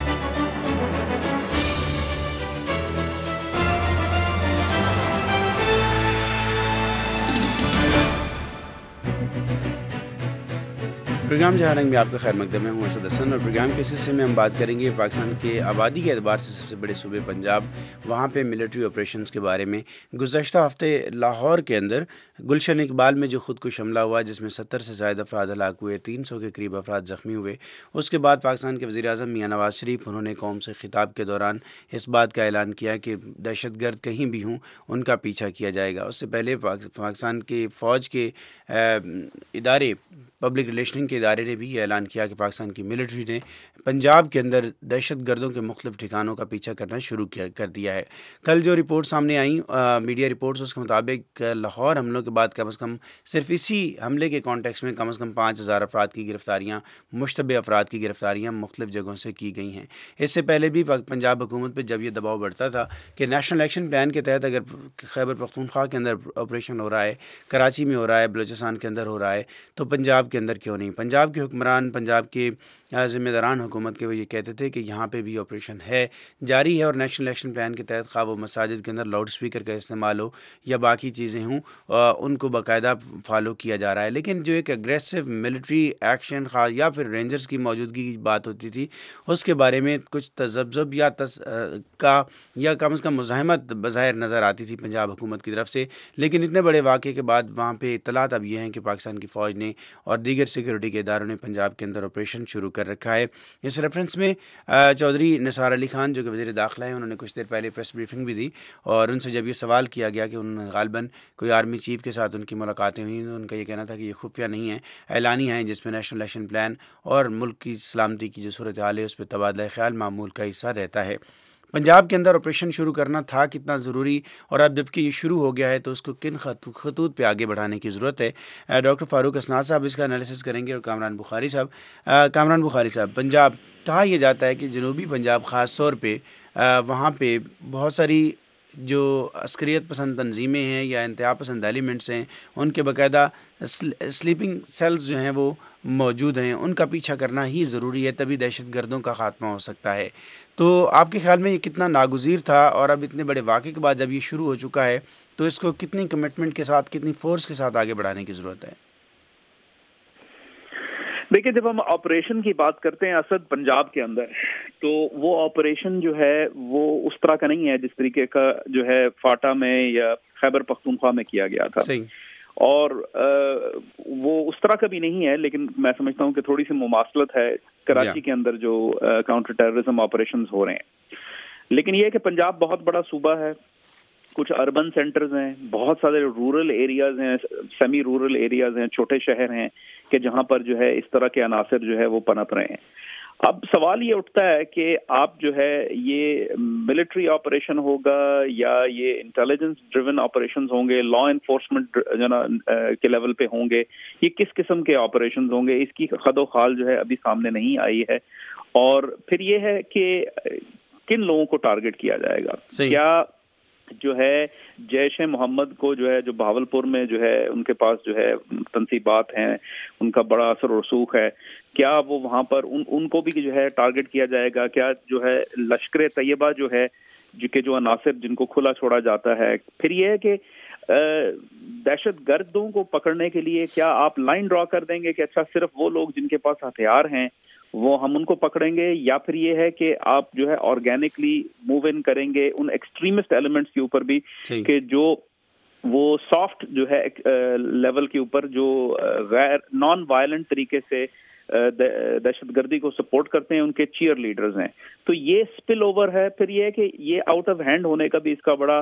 پروگرام جہاں رنگ میں آپ کا خیر مقدم ہے. ہوں اسد حسن, اور پروگرام کے سلسلے میں ہم بات کریں گے پاکستان کے آبادی کے اعتبار سے سب سے بڑے صوبے پنجاب, وہاں پہ ملٹری آپریشنز کے بارے میں. گزشتہ ہفتے لاہور کے اندر گلشن اقبال میں جو خودکش حملہ ہوا جس میں 70 سے زائد افراد ہلاک ہوئے, 300 کے قریب افراد زخمی ہوئے. اس کے بعد پاکستان کے وزیر اعظم میاں نواز شریف انہوں نے قوم سے خطاب کے دوران اس بات کا اعلان کیا کہ دہشت گرد کہیں بھی ہوں ان کا پیچھا کیا جائے گا. اس سے پہلے پاکستان کے فوج کے ادارے, پبلک ریلیشننگ کے ادارے نے بھی یہ اعلان کیا کہ پاکستان کی ملٹری نے پنجاب کے اندر دہشت گردوں کے مختلف ٹھکانوں کا پیچھا کرنا شروع کر دیا ہے. کل جو رپورٹ سامنے آئیں میڈیا رپورٹس, اس کے مطابق لاہور حملوں کے بعد کم از کم صرف اسی حملے کے کانٹیکس میں کم از کم 5000 افراد کی گرفتاریاں, مشتبہ افراد کی گرفتاریاں مختلف جگہوں سے کی گئی ہیں. اس سے پہلے بھی پنجاب حکومت پہ جب یہ دباؤ بڑھتا تھا کہ نیشنل ایکشن پلان کے تحت اگر خیبر پختونخوا کے اندر آپریشن ہو رہا ہے, کراچی میں ہو رہا ہے, بلوچستان کے اندر ہو رہا ہے, تو پنجاب کے اندر کیوں نہیں. پنجاب पंजाब के हुक्मरान, पंजाब के ज़िम्मेदारान हुकूमत के, वो ये कहते थे कि यहाँ पे भी ऑपरेशन है, जारी है, और नेशनल इलेक्शन प्लान के तहत खा वो मसाजिद के अंदर लाउड स्पीकर का इस्तेमाल हो या बाकी चीज़ें हों, उनको बाकायदा फॉलो किया जा रहा है। लेकिन जो एक एग्रेसिव मिलिट्री एक्शन खा या फिर रेंजर्स की मौजूदगी की बात होती थी, उसके बारे में कुछ तज़ब्ज़ुब या कम से कम मुज़ाहमत बज़ाहिर नज़र आती थी पंजाब हुकूमत की तरफ से। लेकिन इतने बड़े वाक़े के बाद वहाँ पे इत्तलात अब ये हैं कि पाकिस्तान की फ़ौज ने और दीगर सिक्योरिटी के इदारों ने पंजाब के अंदर ऑपरेशन शुरू कर रखा है। इस रेफरेंस में चौधरी निसार अली खान जो कि वज़ीर दाखिला हैं, उन्होंने कुछ देर पहले प्रेस ब्रीफिंग भी दी, और उनसे जब ये सवाल किया गया कि उन्होंने गालिबन कोई आर्मी चीफ़ के साथ उनकी मुलाकातें हुई, तो उनका ये कहना था कि ये खुफिया नहीं है, एलानिया है, जिसमें नेशनल इलेक्शन प्लान और मुल्क की सलामती की जो सूरत हाल है उस पर तबादला ख्याल मामूल का हिस्सा रहता है। पंजाब के अंदर ऑपरेशन शुरू करना था कितना ज़रूरी, और अब जबकि ये शुरू हो गया है तो उसको किन खतूत पे आगे बढ़ाने की ज़रूरत है। डॉक्टर फ़ारूक असनाद साहब इसका एनालिसिस करेंगे, और कामरान बुखारी साहब, पंजाब कहा यह जाता है कि जनूबी पंजाब ख़ास तौर पे वहाँ पे बहुत सारी जो अस्करियत पसंद तंजीमें हैं या इंतहा पसंद एलिमेंट्स हैं, उनके बाकायदा स्लीपिंग सेल्स जो हैं वो मौजूद हैं, उनका पीछा करना ही ज़रूरी है, तभी दहशत गर्दों का ख़ात्मा हो सकता है। तो आपके ख़्याल में ये कितना नागुज़ीर था, और अब इतने बड़े वाक़े के बाद जब ये शुरू हो चुका है तो इसको कितनी कमिटमेंट के साथ, कितनी फोर्स के साथ आगे बढ़ाने की ज़रूरत है? देखिए, जब हम ऑपरेशन की बात करते हैं असद पंजाब के अंदर, तो वो ऑपरेशन जो है वो उस तरह का नहीं है जिस तरीके का जो है फाटा में या खैबर पख्तूनख्वा में किया गया था। सही। और वो उस तरह का भी नहीं है, लेकिन मैं समझता हूँ कि थोड़ी सी मुमासलत है कराची के अंदर जो काउंटर टेररिज्म ऑपरेशंस हो रहे हैं। लेकिन ये है कि पंजाब बहुत बड़ा सूबा है, कुछ अर्बन सेंटर्स हैं, बहुत सारे रूरल एरियाज हैं, सेमी रूरल एरियाज हैं, छोटे शहर हैं कि जहाँ पर जो है इस तरह के अनासर जो है वो पनप रहे हैं। अब सवाल ये उठता है कि आप जो है ये मिलिट्री ऑपरेशन होगा या ये इंटेलिजेंस ड्रिवन ऑपरेशंस होंगे, लॉ एनफोर्समेंट के लेवल पे होंगे, ये किस किस्म के ऑपरेशंस होंगे, इसकी खदो खाल जो है अभी सामने नहीं आई है। और फिर ये है कि किन लोगों को टारगेट किया जाएगा। क्या जो है जैश मोहम्मद को जो है, जो बहावलपुर में जो है उनके पास जो है तंसीबात हैं, उनका बड़ा असर और रसूख है, क्या वो वहाँ पर उनको भी जो है टारगेट किया जाएगा? क्या जो है लश्कर तैयबा जो है जो अनासिर जिनको खुला छोड़ा जाता है? फिर ये है कि दहशत गर्दों को पकड़ने के लिए क्या आप लाइन ड्रॉ कर देंगे कि अच्छा सिर्फ वो लोग जिनके पास हथियार हैं वो हम उनको पकड़ेंगे, या फिर ये है कि आप जो है ऑर्गेनिकली मूव इन करेंगे उन एक्सट्रीमिस्ट एलिमेंट्स के ऊपर भी कि जो वो सॉफ्ट जो है लेवल के ऊपर जो गैर नॉन वायलेंट तरीके से दहशतगर्दी को सपोर्ट करते हैं, उनके चीयर लीडर्स हैं। तो ये स्पिल ओवर है। फिर ये है कि ये आउट ऑफ हैंड होने का भी इसका बड़ा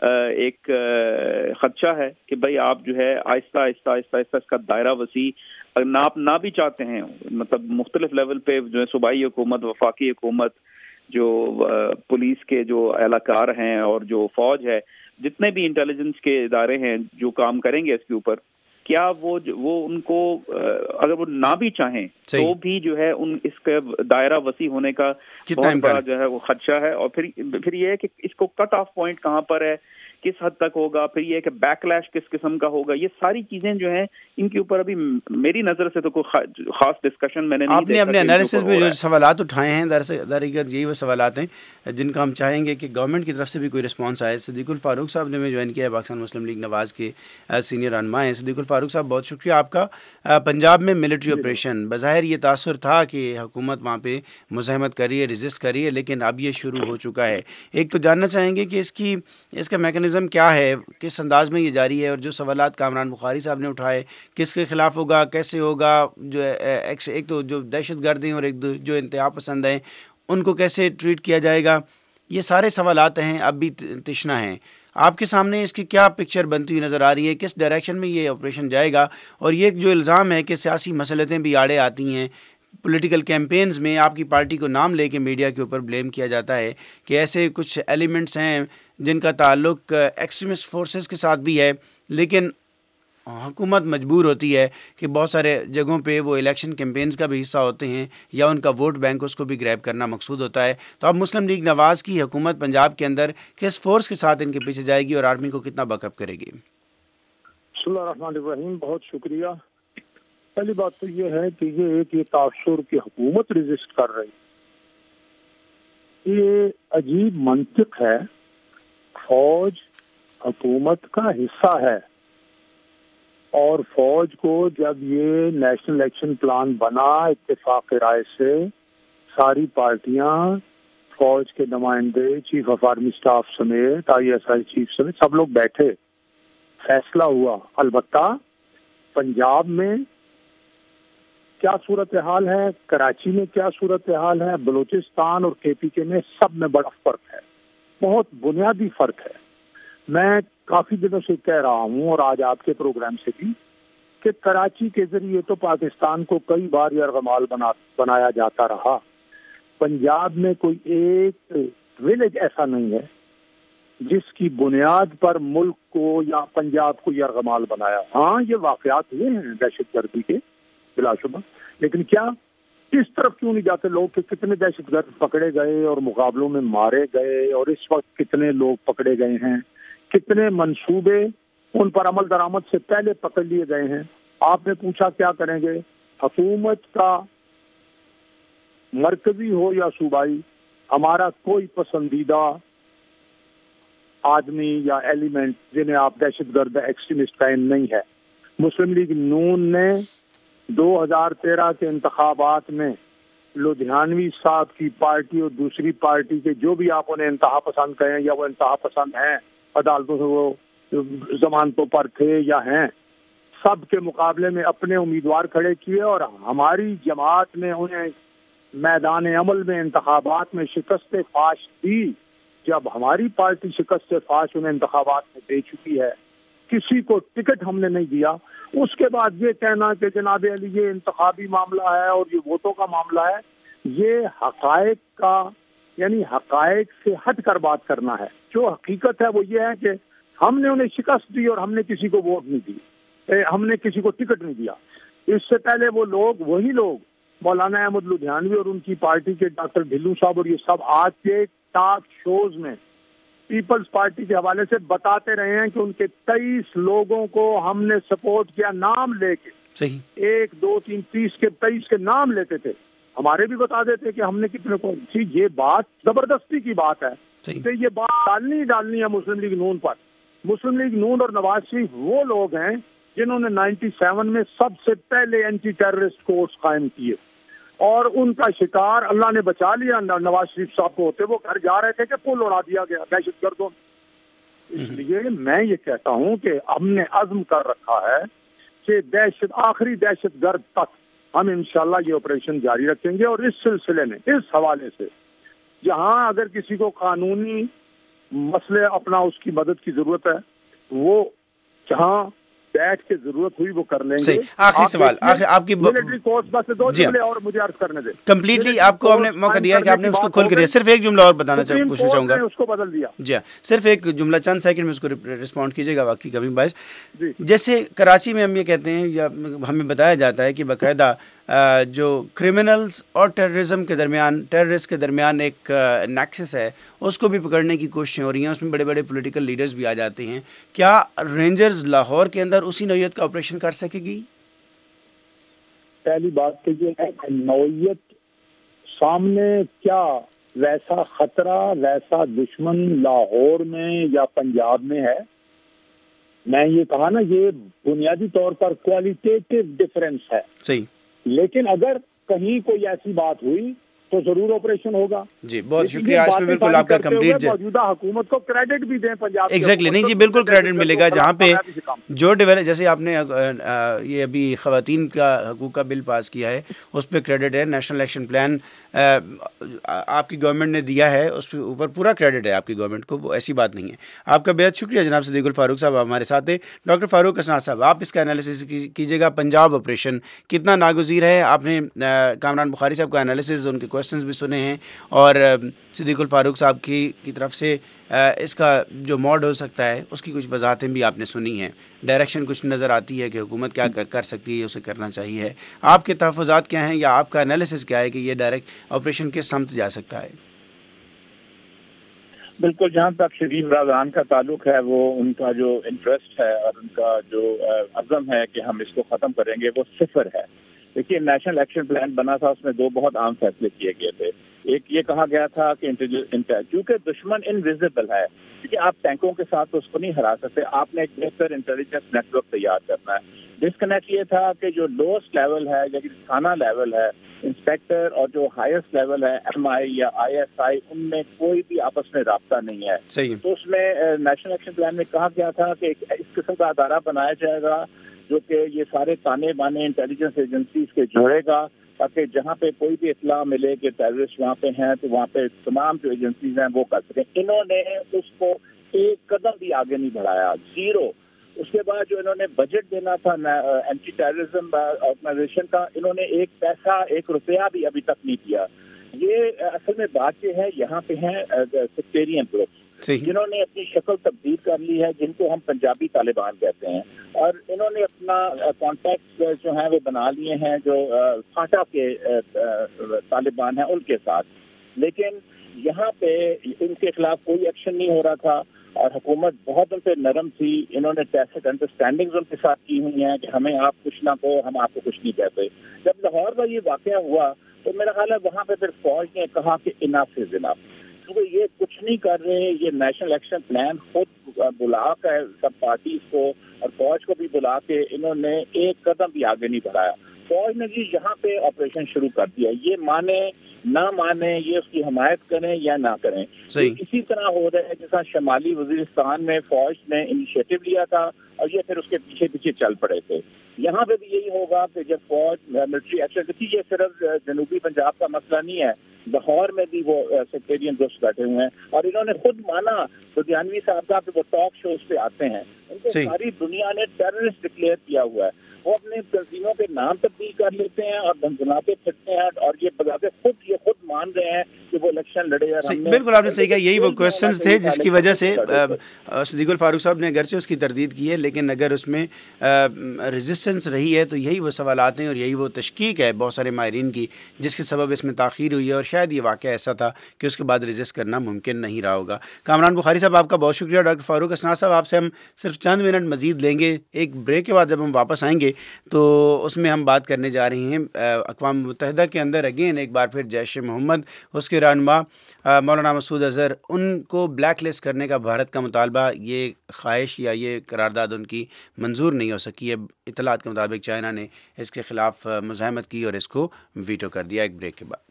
एक खदशा है कि भाई आप जो है आहिस्ता आहिस्ता इसका दायरा वसी आप ना भी चाहते हैं, मतलब मुख्तलिफ लेवल पे जो है सूबाई हुकूमत, वफाकी हुकूमत, जो पुलिस के जो एहलकार हैं और जो फौज है, जितने भी इंटेलिजेंस के इदारे हैं जो काम करेंगे इसके ऊपर, क्या वो उनको अगर वो ना भी चाहें तो भी जो है इसका दायरा वसी होने का बहुत बड़ा जो है वो खदशा है। और फिर ये है कि इसको कट ऑफ पॉइंट कहाँ पर है, किस हद तक होगा, फिर ये है कि बैकलैश किस किस्म का होगा, ये सारी चीजें जो हैं इनके ऊपर अभी मेरी नजर से तो कोई खास डिस्कशन मैंने नहीं देखा। आपने अपने एनालिसिस में जो सवालात उठाए हैं, दरअसल यही वो सवालात हैं जिनका हम चाहेंगे कि गवर्नमेंट की तरफ से भी कोई रिस्पॉन्स आए। सदीकुल फारूक साहब ने मैं ज्वाइन किया है, पाकिस्तान मुस्लिम लीग नवाज़ के सीनियर रहनुमा हैं। सदीकुल फारूक साहब, बहुत शुक्रिया आपका। पंजाब में मिलिट्री ऑपरेशन, बज़ाहिर ये तासुर था कि हुकूमत वहाँ पे मुज़ाहमत कर रही है, रेजिस्ट कर रही है, लेकिन अब ये शुरू हो चुका है। एक तो जानना चाहेंगे कि इसका मैकेनिज्म क्या है, किस अंदाज में ये जारी है, और जो सवालात कामरान बुखारी साहब ने उठाए, किसके खिलाफ होगा, कैसे होगा, जो एक तो जो दहशत गर्द हैं और एक जो इंतहा पसंद हैं उनको कैसे ट्रीट किया जाएगा, ये सारे सवालात हैं, अब भी तिश्ना हैं। आपके सामने इसकी क्या पिक्चर बनती हुई नज़र आ रही है, किस डायरेक्शन में ये ऑपरेशन जाएगा? और ये जो इल्ज़ाम है कि सियासी मसलतें भी आड़े आती हैं, पॉलिटिकल कैंपेन्स में आपकी पार्टी को नाम लेके मीडिया के ऊपर ब्लेम किया जाता है कि ऐसे कुछ एलिमेंट्स हैं जिनका ताल्लुक एक्सट्रीमिस्ट फोर्सेस के साथ भी है, लेकिन हुकूमत मजबूर होती है कि बहुत सारे जगहों पे वो इलेक्शन कैंपेन्स का भी हिस्सा होते हैं या उनका वोट बैंक उसको भी ग्रैब करना मकसूद होता है। तो अब मुस्लिम लीग नवाज़ की हुकूमत पंजाब के अंदर किस फोर्स के साथ इनके पीछे जाएगी और आर्मी को कितना बैकअप करेगी? बिस्मिल्लाहिर्रहमानिर्रहीम, बहुत शुक्रिया। پہلی بات تو یہ ہے کہ یہ تاثر کی حکومت رجسٹ کر رہی، یہ عجیب منطق ہے. فوج حکومت کا حصہ ہے اور فوج کو جب یہ نیشنل ایکشن پلان بنا اتفاق رائے سے ساری پارٹیاں، فوج کے نمائندے، چیف آف آرمی سٹاف سمیت ISI چیف سمیت سب لوگ بیٹھے، فیصلہ ہوا. البتہ پنجاب میں کیا صورتحال ہے، کراچی میں کیا صورتحال ہے، بلوچستان اور KPK میں سب میں بڑا فرق ہے، بہت بنیادی فرق ہے. میں کافی دنوں سے کہہ رہا ہوں اور آج آپ کے پروگرام سے بھی کہ کراچی کے ذریعے تو پاکستان کو کئی بار یرغمال بنایا جاتا رہا. پنجاب میں کوئی ایک ولیج ایسا نہیں ہے جس کی بنیاد پر ملک کو یا پنجاب کو یرغمال بنایا. ہاں یہ واقعات ہوئے ہیں دہشت گردی کے بلا شبہ، لیکن کیا اس طرف کیوں نہیں جاتے لوگ کہ کتنے دہشت گرد پکڑے گئے اور مقابلوں میں مارے گئے، اور اس وقت کتنے لوگ پکڑے گئے ہیں، کتنے منصوبے ان پر عمل درآمد سے پہلے پکڑ لیے گئے ہیں. آپ نے پوچھا کیا کریں گے، حکومت کا مرکزی ہو یا صوبائی، ہمارا کوئی پسندیدہ آدمی یا ایلیمنٹ جنہیں آپ دہشت گرد ایکسٹریمسٹ قائم نہیں ہے. مسلم لیگ نون نے 2013 کے انتخابات میں لدھیانوی صاحب کی پارٹی اور دوسری پارٹی کے جو بھی آپ انہیں انتہا پسند کہیں یا وہ انتہا پسند ہیں، عدالتوں سے وہ ضمانتوں پر تھے یا ہیں، سب کے مقابلے میں اپنے امیدوار کھڑے کیے اور ہماری جماعت نے انہیں میدان عمل میں انتخابات میں شکست فاش دی. جب ہماری پارٹی شکست فاش انہیں انتخابات میں دے چکی ہے، کسی کو ٹکٹ ہم نے نہیں دیا، اس کے بعد یہ کہنا کہ جناب علی یہ انتخابی معاملہ ہے اور یہ ووٹوں کا معاملہ ہے، یہ حقائق کا یعنی حقائق سے ہٹ کر بات کرنا ہے. جو حقیقت ہے وہ یہ ہے کہ ہم نے انہیں شکست دی اور ہم نے کسی کو ووٹ نہیں دی، ہم نے کسی کو ٹکٹ نہیں دیا. اس سے پہلے وہ لوگ، وہی لوگ مولانا احمد لدھیانوی اور ان کی پارٹی کے ڈاکٹر ڈھلو صاحب اور یہ سب آج کے ٹاک شوز میں پیپلز پارٹی کے حوالے سے بتاتے رہے ہیں کہ ان کے 23 لوگوں کو ہم نے سپورٹ کیا، نام لے کے. صحیح 1 2 3 30 کے 23 کے نام لیتے تھے، ہمارے بھی بتا دیتے کہ ہم نے کتنے کو. یہ بات زبردستی کی بات ہے کہ یہ بات ڈالنی ہے مسلم لیگ نون پر. مسلم لیگ نون اور نواز شریف وہ لوگ ہیں جنہوں نے 97 میں سب سے پہلے اینٹی ٹیررسٹ کورٹس قائم کیے اور ان کا شکار اللہ نے بچا لیا. نواز شریف صاحب کو ہوتے وہ گھر جا رہے تھے کہ پل اڑا دیا گیا دہشت گردوں. اس لیے میں یہ کہتا ہوں کہ ہم نے عزم کر رکھا ہے کہ آخری دہشت گرد تک ہم انشاءاللہ یہ آپریشن جاری رکھیں گے. اور اس سلسلے میں اس حوالے سے جہاں اگر کسی کو قانونی مسئلے اپنا اس کی مدد کی ضرورت ہے، وہ جہاں بیٹھ کے ضرورت ہوئی وہ کر لیں گے. آخری سوال آپ کی ملٹری کورس بس 2 جملے اور مجھے عرض کرنے دیں. کمپلیٹلی آپ کو ہم نے موقع دیا کہ آپ نے اس کو کھول کے دیا. صرف ایک جملہ اور بتانا پوچھنا چاہوں گا. اس کو بدل دیا. جی ہاں، صرف ایک جملہ چند سیکنڈ میں اس کو رسپونڈ کیجیے گا. واقعی کبھی باعث جیسے کراچی میں ہم یہ کہتے ہیں یا ہمیں بتایا جاتا ہے کہ باقاعدہ جو کرمنلز اور ٹیررسٹ کے درمیان ایک نیکسس ہے، اس کو بھی پکڑنے کی کوششیں ہو رہی ہیں. اس میں بڑے بڑے پولیٹیکل لیڈرز بھی آ جاتے ہیں. کیا رینجرز لاہور کے اندر اسی نوعیت کا آپریشن کر سکے گی؟ پہلی بات تو یہ ہے کہ نوعیت سامنے کیا ویسا خطرہ، ویسا دشمن لاہور میں یا پنجاب میں ہے. میں یہ کہا نا، یہ بنیادی طور پر کوالٹیٹیو ڈفرینس ہے. صحیح. لیکن اگر کہیں کوئی ایسی بات ہوئی تو ضرور آپریشن ہوگا. جی بہت شکریہ. اس میں بالکل آپ کا کمپلیٹ موجودہ حکومت کو کریڈٹ بھی دیں پنجاب. ایگزیکٹلی نہیں جی، بالکل کریڈٹ ملے گا. جہاں پہ جو جیسے آپ نے یہ ابھی خواتین کا حقوق کا بل پاس کیا ہے، اس پہ کریڈٹ ہے. نیشنل ایکشن پلان آپ کی گورنمنٹ نے دیا ہے، اس کے اوپر پورا کریڈٹ ہے آپ کی گورنمنٹ کو. وہ ایسی بات نہیں ہے. آپ کا بہت شکریہ جناب صدیق الفاروق صاحب ہمارے ساتھ ہیں. ڈاکٹر فاروق اسناد صاحب، آپ اس کا انالیسس کیجیے گا. پنجاب آپریشن کتنا ناگزیر ہے؟ آپ نے کامران بخاری صاحب کا انالیسس، ان کے کوشچنز بھی سنے ہیں، اور صدیق الفاروق صاحب کی طرف سے اس کا جو موڈ ہو سکتا ہے اس کی کچھ وضاحتیں بھی آپ نے سنی ہیں. ڈائریکشن کچھ نظر آتی ہے کہ حکومت کیا کر سکتی ہے، اسے کرنا چاہیے. آپ کے تحفظات کیا ہیں یا آپ کا انالیسس کیا ہے کہ یہ ڈائریکٹ آپریشن کس سمت جا سکتا ہے؟ بالکل، جہاں تک شریف برادران کا تعلق ہے وہ ان کا جو انٹرسٹ ہے اور ان کا جو عزم ہے کہ ہم اس کو ختم کریں گے وہ صفر ہے. دیکھیے نیشنل ایکشن پلان بنا تھا، اس میں دو بہت عام فیصلے کیے گئے تھے. ایک یہ کہا گیا تھا کہ کیونکہ دشمن انویزیبل ہے، کیونکہ آپ ٹینکوں کے ساتھ اس کو نہیں ہرا سکتے، آپ نے ایک بہتر انٹیلیجنس نیٹ ورک تیار کرنا ہے. ڈسکنیکٹ یہ تھا کہ جو لوسٹ لیول ہے یا تھانہ لیول ہے، انسپیکٹر اور جو ہائیسٹ لیول ہے ایم آئی یا آئی ایس آئی، ان میں کوئی بھی آپس میں رابطہ نہیں ہے. صحیح. تو اس میں نیشنل ایکشن پلان میں کہا گیا تھا کہ اس قسم کا ادارہ بنایا جائے گا جو کہ یہ سارے تانے بانے انٹیلیجنس ایجنسیز کے جوڑے گا، تاکہ جہاں پہ کوئی بھی اطلاع ملے کہ ٹیررسٹ وہاں پہ ہیں تو وہاں پہ تمام جو ایجنسیز ہیں وہ کر سکیں. انہوں نے اس کو ایک قدم بھی آگے نہیں بڑھایا، زیرو. اس کے بعد جو انہوں نے بجٹ دینا تھا اینٹی ٹیررزم آرگنائزیشن کا، انہوں نے ایک پیسہ ایک روپیہ بھی ابھی تک نہیں دیا. یہ اصل میں بات یہ ہے، یہاں پہ ہیں سیکٹیرین گروپس جنہوں نے اپنی شکل تبدیل کر لی ہے، جن کو ہم پنجابی طالبان کہتے ہیں، اور انہوں نے اپنا کانٹیکٹ جو ہیں وہ بنا لیے ہیں جو فاٹا کے طالبان ہیں ان کے ساتھ. لیکن یہاں پہ ان کے خلاف کوئی ایکشن نہیں ہو رہا تھا اور حکومت بہت ان پہ نرم تھی. انہوں نے ٹیسٹ انڈرسٹینڈنگز ان کے ساتھ کی ہوئی ہیں کہ ہمیں آپ کچھ نہ کہو، ہم آپ کو کچھ نہیں کہتے. جب لاہور کا یہ واقعہ ہوا تو میرا خیال ہے وہاں پہ پھر فوج نے کہا کہ انف از انف، کیونکہ یہ کچھ نہیں کر رہے. یہ نیشنل ایکشن پلان خود بلا کر سب پارٹیز کو اور فوج کو بھی بلا کے انہوں نے ایک قدم بھی آگے نہیں بڑھایا. فوج نے جی یہاں پہ آپریشن شروع کر دیا، یہ مانے نہ مانے، یہ اس کی حمایت کریں یا نہ کریں. اسی طرح ہو رہا ہے جیسا شمالی وزیرستان میں فوج نے انیشیٹو لیا تھا اور یہ پھر اس کے پیچھے پیچھے چل پڑے تھے. یہاں پہ بھی یہی ہوگا کہ جب فوج ملٹری ایکشن دیکھیے، یہ صرف جنوبی پنجاب کا مسئلہ نہیں ہے، لاہور میں بھی وہ سیکٹیرین گروپس بیٹھے ہوئے ہیں اور انہوں نے خود مانا. لدھیانوی صاحب کا وہ ٹاک شوز پہ آتے ہیں، ان کو ساری دنیا نے ٹیررسٹ ڈکلیئر کیا ہوا ہے. وہ اپنے تنظیموں کے نام تبدیل کر لیتے ہیں اور دھمدھماتے پھرتے ہیں اور یہ بذات خود مان رہے ہیں کہ وہ الیکشن لڑے. بالکل آپ نے صحیح کہا، یہی وہ کوشچنز تھے جس کی وجہ سے صدیق الفاروق صاحب نے اگرچہ اس کی تردید کی ہے، لیکن اگر اس میں ریزسٹنس رہی ہے تو یہی وہ سوالات ہیں اور یہی وہ تشکیک ہے بہت سارے ماہرین کی جس کے سبب اس میں تاخیر ہوئی ہے، اور شاید یہ واقعہ ایسا تھا کہ اس کے بعد ریزسٹ کرنا ممکن نہیں رہا ہوگا. کامران بخاری صاحب آپ کا بہت شکریہ. ڈاکٹر فاروق اسناد صاحب آپ سے ہم صرف چند منٹ مزید لیں گے. ایک بریک کے بعد جب ہم واپس آئیں گے تو اس میں ہم بات کرنے جا رہے ہیں اقوام متحدہ کے اندر اگین ایک بار پھر جیش محمد، اس کے رہنما مولانا مسعود اظہر، ان کو بلیک لسٹ کرنے کا بھارت کا مطالبہ، یہ خواہش یا یہ قرارداد ان کی منظور نہیں ہو سکی ہے. اطلاعات کے مطابق چائنا نے اس کے خلاف مزاحمت کی اور اس کو ویٹو کر دیا. ایک بریک کے بعد.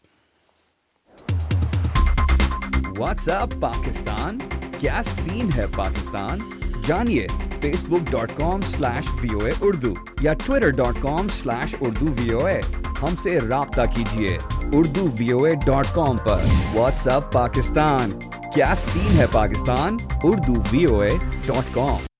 واٹس اپ پاکستان، کیا سین ہے پاکستان؟ جانیے facebook.com/VOA Urdu یا twitter.com/Urdu VOA. ہم سے رابطہ کیجیے urduvoa.com پر. واٹس اپ پاکستان، کیا سین ہے پاکستان؟ urduvoa.com.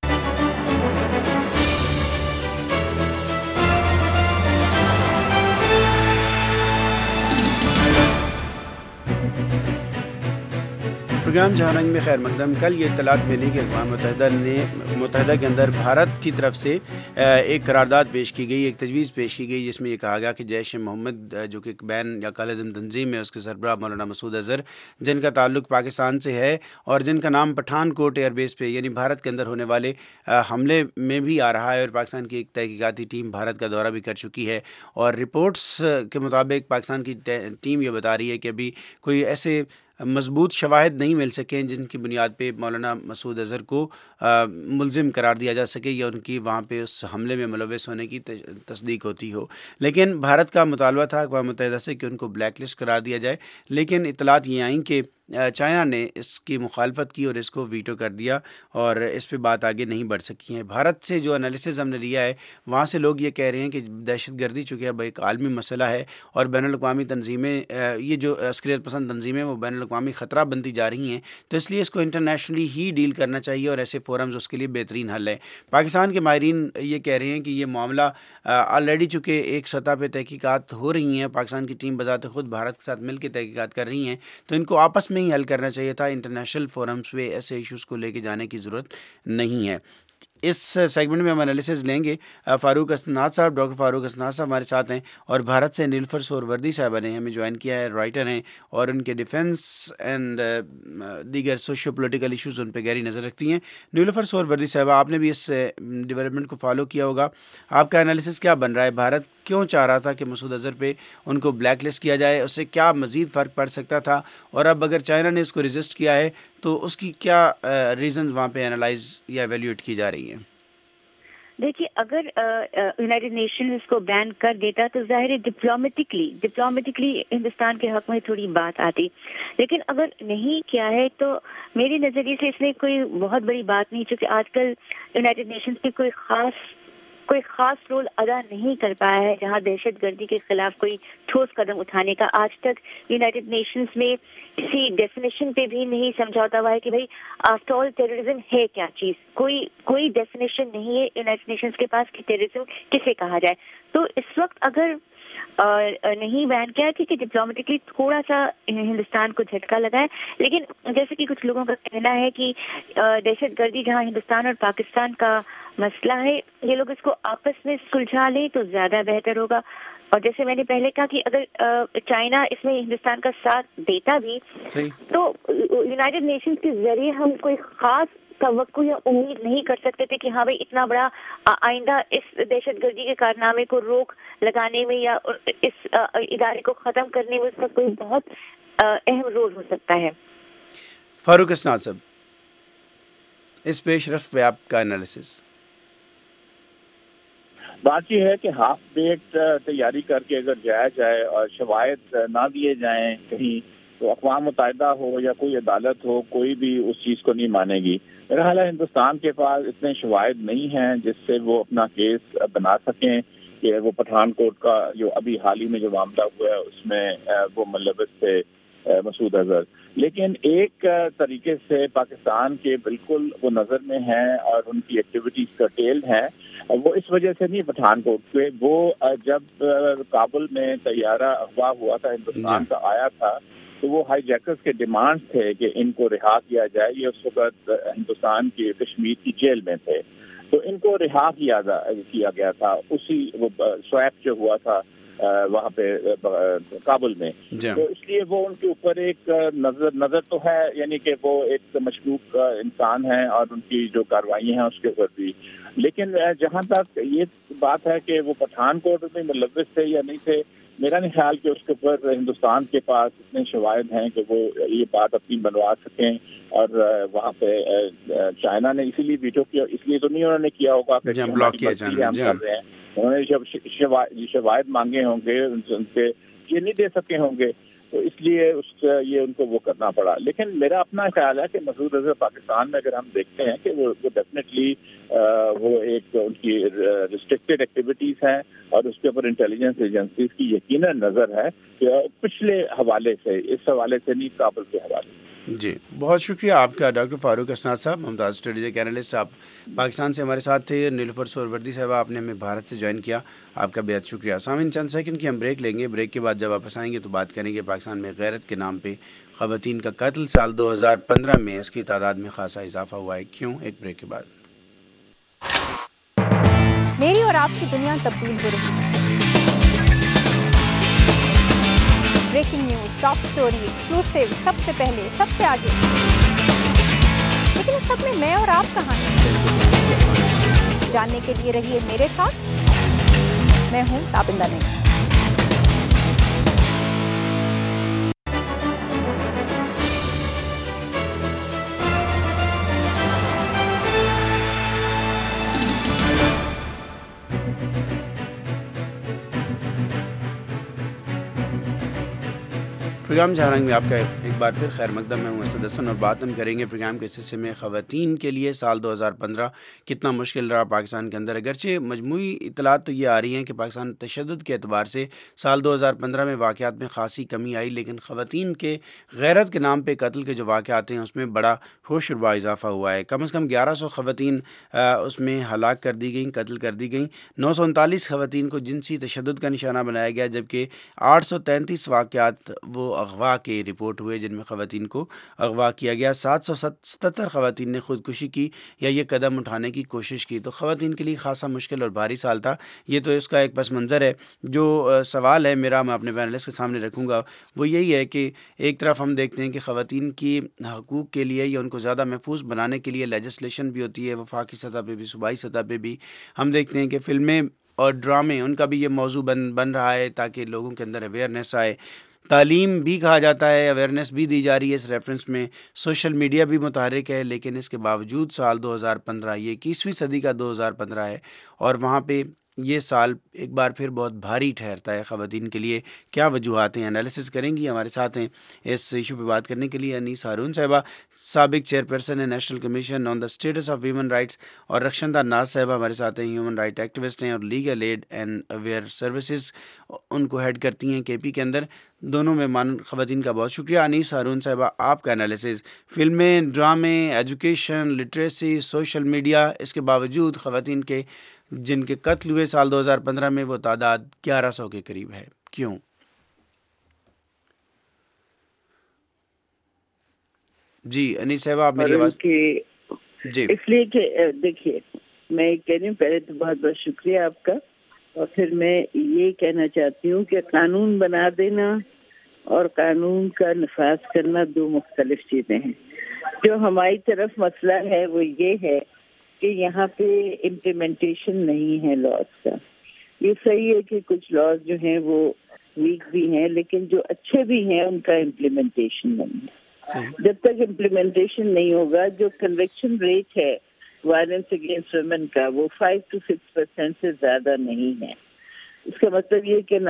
پروگرام جہاں رنگ میں خیر مقدم. کل یہ اطلاعات ملی کہ اقوام متحدہ کے اندر بھارت کی طرف سے ایک قرارداد پیش کی گئی، ایک تجویز پیش کی گئی جس میں یہ کہا گیا کہ جیش محمد جو کہ ایک بین یا کالے دن تنظیم ہے، اس کے سربراہ مولانا مسعود اظہر، جن کا تعلق پاکستان سے ہے اور جن کا نام پٹھان کوٹ ایئر بیس پہ یعنی بھارت کے اندر ہونے والے حملے میں بھی آ رہا ہے، اور پاکستان کی ایک تحقیقاتی ٹیم بھارت کا دورہ بھی کر چکی ہے. اور رپورٹس کے مطابق پاکستان کی ٹیم یہ بتا رہی ہے کہ ابھی کوئی ایسے مضبوط شواہد نہیں مل سکیں جن کی بنیاد پہ مولانا مسعود اظہر کو ملزم قرار دیا جا سکے یا ان کی وہاں پہ اس حملے میں ملوث ہونے کی تصدیق ہوتی ہو. لیکن بھارت کا مطالبہ تھا اقوام متحدہ سے کہ ان کو بلیک لسٹ قرار دیا جائے، لیکن اطلاعات یہ آئیں کہ چائنا نے اس کی مخالفت کی اور اس کو ویٹو کر دیا اور اس پہ بات آگے نہیں بڑھ سکی ہے. بھارت سے جو انالیسز ہم نے لیا ہے وہاں سے لوگ یہ کہہ رہے ہیں کہ دہشت گردی چونکہ اب ایک عالمی مسئلہ ہے اور بین الاقوامی تنظیمیں، یہ جو عسکریت پسند تنظیمیں وہ بین الاقوامی خطرہ بنتی جا رہی ہیں، تو اس لیے اس کو انٹرنیشنلی ہی ڈیل کرنا چاہیے اور ایسے فورمز اس کے لیے بہترین حل ہے. پاکستان کے ماہرین یہ کہہ رہے ہیں کہ یہ معاملہ آلریڈی چونکہ ایک سطح پہ تحقیقات ہو رہی ہیں، پاکستان کی ٹیم بذات خود بھارت کے ساتھ مل کے تحقیقات کر رہی ہیں، تو ان کو آپس میں ہی حل کرنا چاہیے تھا. انٹرنیشنل فورمز پہ ایسے ایشوز کو لے کے جانے کی ضرورت نہیں ہے. اس سیگمنٹ میں ہم انالیسز لیں گے فاروق اسناد صاحب. ڈاکٹر فاروق اسناد صاحب ہمارے ساتھ ہیں اور بھارت سے نیلوفر سہروردی صاحبہ نے ہمیں جوائن کیا ہے. رائٹر ہیں اور ان کے ڈیفینس اینڈ دیگر سوشو پولیٹیکل ایشوز ان پہ گہری نظر رکھتی ہیں. نیلوفر سہروردی صاحبہ, آپ نے بھی اس ڈیولپمنٹ کو فالو کیا ہوگا, آپ کا انالیسز کیا بن رہا ہے؟ بھارت کیوں چاہ رہا تھا کہ مسعود اظہر پہ ان کو بلیک لسٹ کیا جائے؟ اس سے کیا مزید فرق پڑ سکتا تھا؟ اور اب اگر چائنا نے اس کو ریزسٹ کیا ہے تو اس کی کیا ریزنز وہاں پہ انالائز یا ایویلیویٹ کی جا رہی ہیں؟ دیکھیے, اگر یونائٹڈ نیشنز اس کو بین کر دیتا تو ظاہر ہے ڈپلومیٹکلی ہندوستان کے حق میں تھوڑی بات آتی, لیکن اگر نہیں کیا ہے تو میرے نظریے سے اس میں کوئی بہت بڑی بات نہیں, چونکہ آج کل یونائٹڈ نیشنز کی کوئی خاص رول ادا نہیں کر پایا ہے جہاں دہشت گردی کے خلاف کوئی ٹھوس قدم اٹھانے کا. آج تک یونائٹڈ نیشنز میں کسی ڈیفینیشن پہ بھی نہیں سمجھوتا ہوا ہے کہ بھائی آفٹر آل ٹیررزم ہے کیا چیز. کوئی ڈیفینیشن نہیں ہے یونائٹڈ نیشنز کے پاس کہ ٹیررزم کسے کہا جائے. تو اس وقت اگر نہیں بیان کیا کہ ڈپلومیٹکلی تھوڑا سا ہندوستان کو جھٹکا لگا ہے, لیکن جیسے کہ کچھ لوگوں کا کہنا ہے کہ دہشت گردی جہاں ہندوستان اور پاکستان کا مسئلہ ہے, یہ لوگ اس کو آپس میں سلجھا لیں تو زیادہ بہتر ہوگا. اور جیسے میں نے پہلے کہا کہ اگر چائنا اس میں ہندوستان کا ساتھ دیتا بھی تو یونائٹڈ نیشنز کے ذریعے ہم کوئی خاص توقع یا امید نہیں کر سکتے تھے کہ ہاں بھائی اتنا بڑا آئندہ اس دہشت گردی کے کارنامے کو روک لگانے میں یا اس ادارے کو ختم کرنے میں اس کا کوئی بہت اہم رول ہو سکتا ہے. فاروق اسناد صاحب, اس پیش رفت پہ آپ کا انالیسس؟ بات یہ ہے کہ ہاف بیکڈ تیاری کر کے اگر جایا جائے اور شواہد نہ دیے جائیں کہیں, تو اقوام متحدہ ہو یا کوئی عدالت ہو, کوئی بھی اس چیز کو نہیں مانے گی. میرا خیال ہے ہندوستان کے پاس اتنے شواہد نہیں ہیں جس سے وہ اپنا کیس بنا سکیں کہ وہ پٹھان کوٹ کا جو ابھی حال ہی میں جو معاملہ ہوا ہے اس میں وہ ملوث تھے مسعود اظہر. لیکن ایک طریقے سے پاکستان کے بالکل وہ نظر میں ہیں اور ان کی ایکٹیویٹیز کرٹیل ہیں. وہ اس وجہ سے نہیں پٹھان کوٹ پہ, وہ جب کابل میں طیارہ اغوا ہوا تھا ہندوستان کا آیا تھا تو وہ ہائی جیکرز کے ڈیمانڈ تھے کہ ان کو رہا کیا جائے. یہ اس وقت ہندوستان کی کشمیر کی جیل میں تھے, تو ان کو رہا کیا گیا تھا اسی وہ سویپ جو ہوا تھا وہاں پہ کابل میں. تو اس لیے وہ ان کے اوپر ایک نظر تو ہے, یعنی کہ وہ ایک مشکوک انسان ہیں اور ان کی جو کارروائیاں ہیں اس کے اوپر بھی. لیکن جہاں تک یہ بات ہے کہ وہ پٹھان کوٹ میں ملوث تھے یا نہیں تھے, میرا نہیں خیال کہ اس کے اوپر ہندوستان کے پاس اتنے شواہد ہیں کہ وہ یہ بات اپنی بنوا سکیں. اور وہاں پہ چائنا نے اسی لیے ویٹو کیا, اس لیے تو نہیں انہوں نے کیا ہوگا کہ ہم کر رہے ہیں. انہوں نے جب شواہد مانگے ہوں گے ان سے یہ نہیں دے سکے ہوں گے, تو اس لیے یہ ان کو وہ کرنا پڑا. لیکن میرا اپنا خیال ہے کہ مسعود اظہر پاکستان میں اگر ہم دیکھتے ہیں کہ وہ ڈیفینیٹلی وہ ایک ان کی ریسٹرکٹیڈ ایکٹیویٹیز ہیں اور اس کے اوپر انٹیلیجنس ایجنسیز کی یقیناً نظر ہے کہ پچھلے حوالے سے, اس حوالے سے نہیں کابل کے حوالے سے. جی بہت شکریہ آپ کا ڈاکٹر فاروق اسناد صاحب, ممتاز اسٹریٹجک اینالسٹ. آپ پاکستان سے ہمارے ساتھ تھے. نیلوفر سہروردی صاحب آپ نے ہمیں بھارت سے جوائن کیا, آپ کا بہت شکریہ. سامعین چند سیکنڈ کی ہم بریک لیں گے, بریک کے بعد جب واپس آئیں گے تو بات کریں گے پاکستان میں غیرت کے نام پہ خواتین کا قتل. سال 2015 میں اس کی تعداد میں خاصا اضافہ ہوا ہے, کیوں؟ ایک بریک کے بعد. میری اور آپ کی دنیا تبدیل ہو رہی ہے. Breaking news, top story, exclusive, سب سے پہلے, سب سے آگے. لیکن اس سب میں میں اور آپ کہاں ہیں؟ جاننے کے لیے رہیے میرے ساتھ. میں ہوں تابندہ نہیں. پروگرام جہانگیر میں آپ کا ایک بار پھر خیر مقدم. میں ہوں اسد حسن اور بات ہم کریں گے پروگرام کے اس حصے میں خواتین کے لیے سال 2015 کتنا مشکل رہا پاکستان کے اندر. اگرچہ مجموعی اطلاعات تو یہ آ رہی ہیں کہ پاکستان تشدد کے اعتبار سے سال 2015 میں واقعات میں خاصی کمی آئی, لیکن خواتین کے غیرت کے نام پہ قتل کے جو واقعات ہیں اس میں بڑا ہوش ربا اضافہ ہوا ہے. کم از کم 1100 خواتین اس میں ہلاک کر دی گئیں, قتل کر دی گئیں. 939 خواتین کو جنسی تشدد کا نشانہ بنایا گیا, جبکہ 833 واقعات وہ اغوا کے رپورٹ ہوئے جن میں خواتین کو اغوا کیا گیا. 777 خواتین نے خودکشی کی یا یہ قدم اٹھانے کی کوشش کی. تو خواتین کے لیے خاصا مشکل اور بھاری سال تھا. یہ تو اس کا ایک پس منظر ہے. جو سوال ہے میرا میں اپنے پینلسٹ کے سامنے رکھوں گا وہ یہی ہے کہ ایک طرف ہم دیکھتے ہیں کہ خواتین کی حقوق کے لیے یا ان کو زیادہ محفوظ بنانے کے لیے لیجسلیشن بھی ہوتی ہے, وفاقی سطح پہ بھی, صوبائی سطح پہ بھی. ہم دیکھتے ہیں کہ فلمیں اور ڈرامے ان کا بھی یہ موضوع بن رہا ہے تاکہ لوگوں کے اندر اویئرنیس آئے. تعلیم بھی کہا جاتا ہے, اویئرنیس بھی دی جا رہی ہے اس ریفرنس میں. سوشل میڈیا بھی متحرک ہے, لیکن اس کے باوجود سال 2015 یہ 21ویں صدی کا 2015 ہے اور وہاں پہ یہ سال ایک بار پھر بہت بھاری ٹھہرتا ہے خواتین کے لیے. کیا وجوہات ہیں, انالیسس کریں گی. ہمارے ساتھ ہیں اس ایشو پہ بات کرنے کے لیے انیس ہارون صاحبہ, سابق چیئرپرسن ہے national commission on the status of women rights, اور رخشندہ ناز صاحبہ ہمارے ساتھ ہیں, ہیومن رائٹ ایکٹیوسٹ ہیں اور legal aid and aware services ان کو ہیڈ کرتی ہیں کے پی کے اندر. دونوں مہمان خواتین کا بہت شکریہ. انیس ہارون صاحبہ, آپ کا انالیسز, فلمیں, ڈرامے, ایجوکیشن, لٹریسی, سوشل میڈیا, اس کے باوجود خواتین کے جن کے قتل ہوئے سال 2015 میں وہ تعداد 1100 کے قریب ہے, کیوں؟ جی انیس صاحبہ آپ میری آواز. جی اس لیے کہ دیکھیے میں کہہ رہی ہوں, پہلے تو بہت بہت شکریہ آپ کا, اور پھر میں یہ کہنا چاہتی ہوں کہ قانون بنا دینا اور قانون کا نفاذ کرنا دو مختلف چیزیں ہیں. جو ہماری طرف مسئلہ ہے وہ یہ ہے کہ یہاں پہ امپلیمنٹیشن نہیں ہے لاز کا. یہ صحیح ہے کہ کچھ لاز جو ہیں وہ ویک بھی ہیں, لیکن جو اچھے بھی ہیں ان کا امپلیمنٹیشن نہیں ہے. جب تک امپلیمنٹیشن نہیں ہوگا, جو کنوکشن ریٹ ہے وائلنس اگینسٹ ویمن کا وہ 5 to 6% سے زیادہ نہیں ہے. اس کا مطلب یہ کہ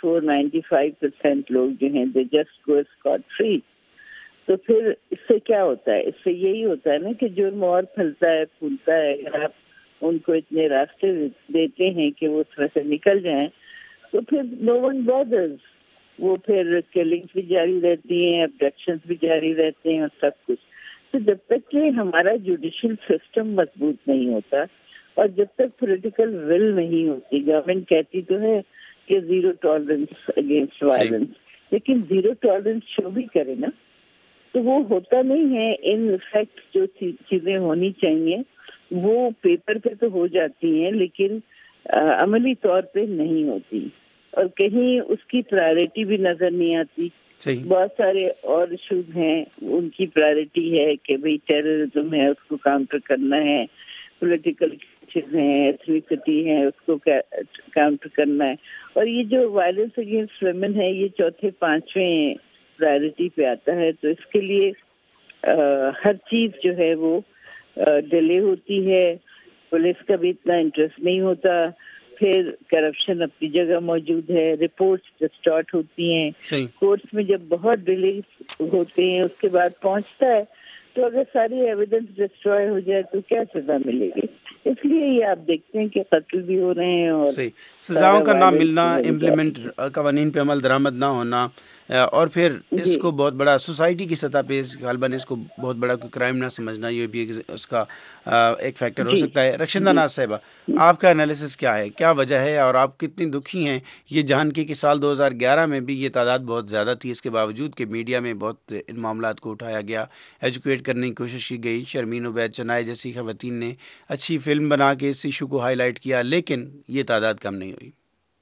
94-95% لوگ جو ہیں they just go scot free. تو پھر اس سے کیا ہوتا ہے, اس سے یہی ہوتا ہے نا کہ جرم اور پھیلتا ہے, پھولتا ہے. اگر آپ ان کو اتنے راستے دیتے ہیں کہ وہ تھوڑا سے نکل جائیں تو پھر no one bothers. وہ پھر کلنگز بھی جاری رہتی ہیں, ابڈکشنز بھی جاری رہتے ہیں اور سب کچھ. تو جب تک کہ ہمارا جوڈیشل سسٹم مضبوط نہیں ہوتا اور جب تک پولیٹیکل ول نہیں ہوتی, گورنمنٹ کہتی تو ہے کہ زیرو ٹالرنس اگینسٹ وائلنس, لیکن زیرو ٹالرنس شو بھی کرے نا, تو وہ ہوتا نہیں ہے. ان فیکٹ جو چیزیں ہونی چاہیے وہ پیپر پہ تو ہو جاتی ہیں لیکن عملی طور پہ نہیں ہوتی, اور کہیں اس کی پرائرٹی بھی نظر نہیں آتی. بہت سارے اور ایشوز ہیں, ان کی پرائرٹی ہے کہ بھئی ٹیررزم ہے اس کو کاؤنٹر کرنا ہے, پولیٹیکل چیزیں ہیں, ایتھنیسٹی ہے اس کو کاؤنٹر کرنا ہے, اور یہ جو وائلنس اگینسٹ ویمن ہے یہ چوتھے پانچویں پرائرٹی پہ آتا ہے. تو اس کے لیے ہر چیز جو ہے وہ ڈیلے ہوتی ہے, پولیس کا بھی اتنا انٹرسٹ نہیں ہوتا, پھر کرپشن اپنی جگہ موجود ہے, رپورٹس ڈسٹارٹ ہوتی ہیں, کورٹس میں جب بہت ڈیلے ہوتے ہیں اس کے بعد پہنچتا ہے, تو اگر ساری ایویڈنس ڈسٹروائے ہو جائے تو کیا سزا ملے گی. اس لیے یہ آپ دیکھتے ہیں کہ قتل بھی ہو رہے ہیں اور سزاؤں کا نہ ملنا, امپلیمنٹ قوانین پہ عمل درآمد نہ ہونا, اور پھر اس کو بہت بڑا سوسائٹی کی سطح پہ غالباً اس کو بہت بڑا کوئی کرائم نہ سمجھنا, یہ بھی اس کا ایک فیکٹر ہو سکتا ہے. رخشندہ ناز صاحبہ, آپ کا انالیسس کیا ہے, کیا وجہ ہے, اور آپ کتنی دکھی ہیں یہ جان کے کہ سال 2011 میں بھی یہ تعداد بہت زیادہ تھی, اس کے باوجود کہ میڈیا میں بہت ان معاملات کو اٹھایا گیا, ایجوکیٹ کرنے کی کوشش کی گئی, شرمین عبید چنائے جیسی خواتین نے اچھی فلم بنا کے اس ایشو کو ہائی لائٹ کیا, لیکن یہ تعداد کم نہیں ہوئی.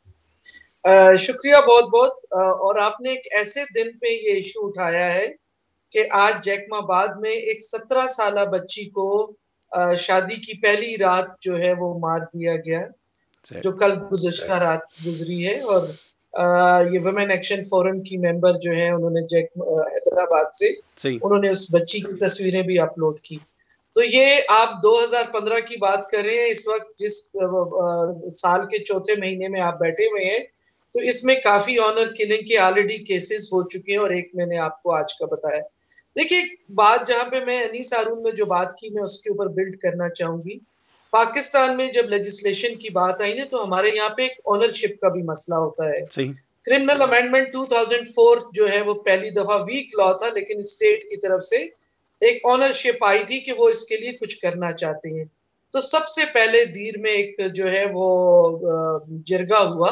شکریہ بہت بہت. اور آپ نے ایک ایسے دن پہ یہ ایشو اٹھایا ہے کہ آج جیکم آباد میں ایک 17 سالہ بچی کو شادی کی پہلی رات جو ہے وہ مار دیا گیا, جو کل گزشتہ رات گزری ہے. اور یہ ویمن ایکشن فورم کی ممبر جو ہیں انہوں نے حیدرآباد سے انہوں نے اس بچی کی تصویریں بھی اپلوڈ کی. تو یہ آپ 2015 کی بات کر رہے ہیں, اس وقت جس سال کے چوتھے مہینے میں آپ بیٹھے ہوئے ہیں, تو اس میں کافی آنر کلنگ کے آلریڈی کیسز ہو چکے ہیں, اور ایک میں نے آپ کو آج کا بتایا. دیکھیے بات جہاں پہ میں انیس ہارون نے جو بات کی میں اس کے اوپر بلڈ کرنا چاہوں گی. پاکستان میں جب لیجسلیشن کی بات آئی نا تو ہمارے یہاں پہ ایک آنرشپ کا بھی مسئلہ ہوتا ہے. کرمنل امینڈمنٹ 2004 جو ہے وہ پہلی دفعہ ویک لا تھا, لیکن اسٹیٹ کی طرف سے ایک آنرشپ آئی تھی کہ وہ اس کے لیے کچھ کرنا چاہتے ہیں. تو سب سے پہلے دیر میں ایک جو ہے وہ جرگہ ہوا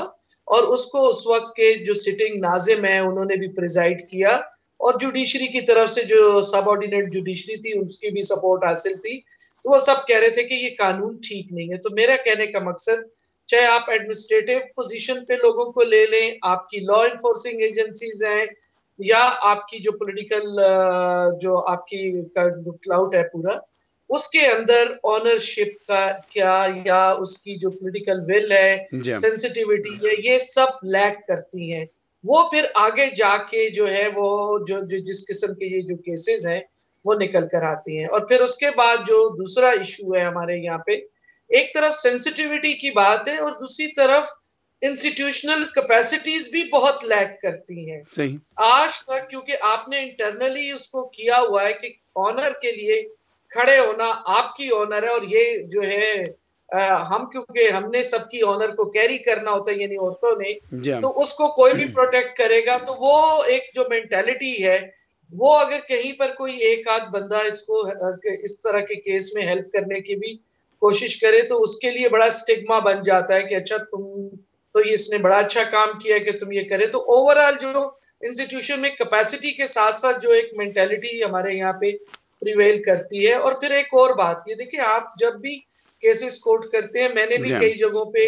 اور اس کو اس وقت کے جو سٹنگ ناظم ہیں انہوں نے بھی پریزائڈ کیا، اور جوڈیشری کی طرف سے جو سب آرڈینیٹ جوڈیشری تھی اس کی بھی سپورٹ حاصل تھی، تو وہ سب کہہ رہے تھے کہ یہ قانون ٹھیک نہیں ہے۔ تو میرا کہنے کا مقصد، چاہے آپ ایڈمنسٹریٹو پوزیشن پہ لوگوں کو لے لیں، آپ کی لا انفورسنگ ایجنسیز ہیں، یا آپ کی جو پولیٹیکل جو آپ کی جو کلاؤڈ ہے پورا، اس کے اندر آنرشپ کا کیا یا اس کی جو پولیٹیکل ول ہے، سینسٹیوٹی ہے، یہ سب لیک کرتی ہیں۔ وہ پھر آگے جا کے جو ہے وہ جو جس قسم کے یہ جو کیسز ہیں وہ نکل کر آتی ہیں۔ اور پھر اس کے بعد جو دوسرا ایشو ہے ہمارے یہاں پہ، ایک طرف سینسٹیوٹی کی بات ہے اور دوسری طرف انسٹیٹیوشنل کیپیسٹیز بھی بہت لیک کرتی ہیں آج تک، کیونکہ آپ نے انٹرنلی اس کو کیا ہوا ہے کہ آنر کے لیے کھڑے ہونا آپ کی آنر ہے، اور یہ جو ہے ہم کیونکہ ہم نے سب کی آنر کو کیری کرنا ہوتا ہے، یعنی عورتوں نے، تو اس کو کوئی بھی پروٹیکٹ کرے گا۔ تو وہ ایک جو مینٹالٹی ہے، وہ اگر کہیں پر کوئی ایک آدھ بندہ اس کو اس طرح کے کیس میں ہیلپ کرنے کی بھی کوشش کرے تو اس کے لیے بڑا سٹگما بن جاتا ہے کہ اچھا تم تو اس نے بڑا اچھا کام کیا کہ تم یہ کرے۔ تو اوورآل جو انسٹیٹیوشن میں کیپیسٹی کے ساتھ ساتھ جو ایک مینٹالٹی ہمارے یہاں پہ پریویل کرتی ہے۔ اور پھر ایک اور بات یہ دیکھیں، آپ جب بھی کیسز کوٹ کرتے ہیں، میں نے بھی کئی جگہوں پہ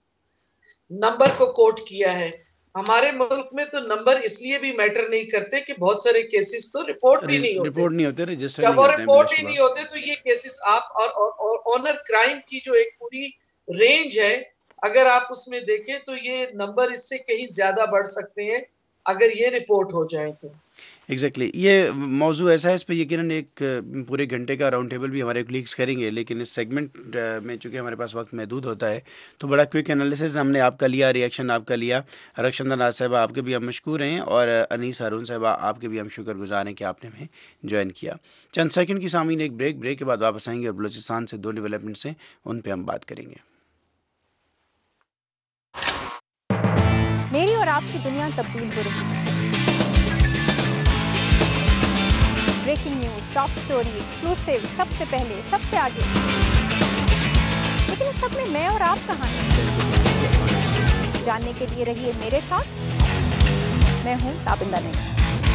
نمبر کو کوٹ کیا ہے۔ ہمارے ملک میں تو نمبر اس لیے بھی میٹر نہیں کرتے کہ بہت سارے کیسز تو رپورٹ بھی نہیں ہوتے، جب وہ رپورٹ ہی نہیں ہوتے تو یہ کیسز آپ اور آنر کرائم کی جو ایک پوری رینج ہے، اگر آپ اس میں دیکھیں تو یہ نمبر اس سے کہیں زیادہ بڑھ سکتے ہیں اگر یہ رپورٹ ہو جائے تو۔ ایگزیکٹلی یہ موضوع ایسا ہے، اس پہ یقیناً ایک پورے گھنٹے کا راؤنڈ ٹیبل بھی ہمارے کولیگس کریں گے، لیکن اس سیگمنٹ میں چونکہ ہمارے پاس وقت محدود ہوتا ہے تو بڑا کوئک انالیسز ہم نے آپ کا لیا، ریئیکشن آپ کا لیا۔ رخشندہ ناز صاحبہ آپ کے بھی ہم مشکور ہیں، اور انیس ہارون صاحبہ آپ کے بھی ہم شکر گزار ہیں کہ آپ نے ہمیں جوائن کیا۔ چند سیکنڈ کی سامعین ایک بریک کے بعد واپس آئیں گے اور بلوچستان سے 2 ڈیولپمنٹس ہیں ان پہ ہم بات کریں گے۔ میری اور آپ کی دنیا تبدیل ہو رہی ہے، breaking news, top story, exclusive, سب سے پہلے، سب سے آگے۔ لیکن اس سب میں میں اور آپ کہاں ہیں؟ جاننے کے لیے رہیے میرے ساتھ، میں ہوں تابندہ نہیں۔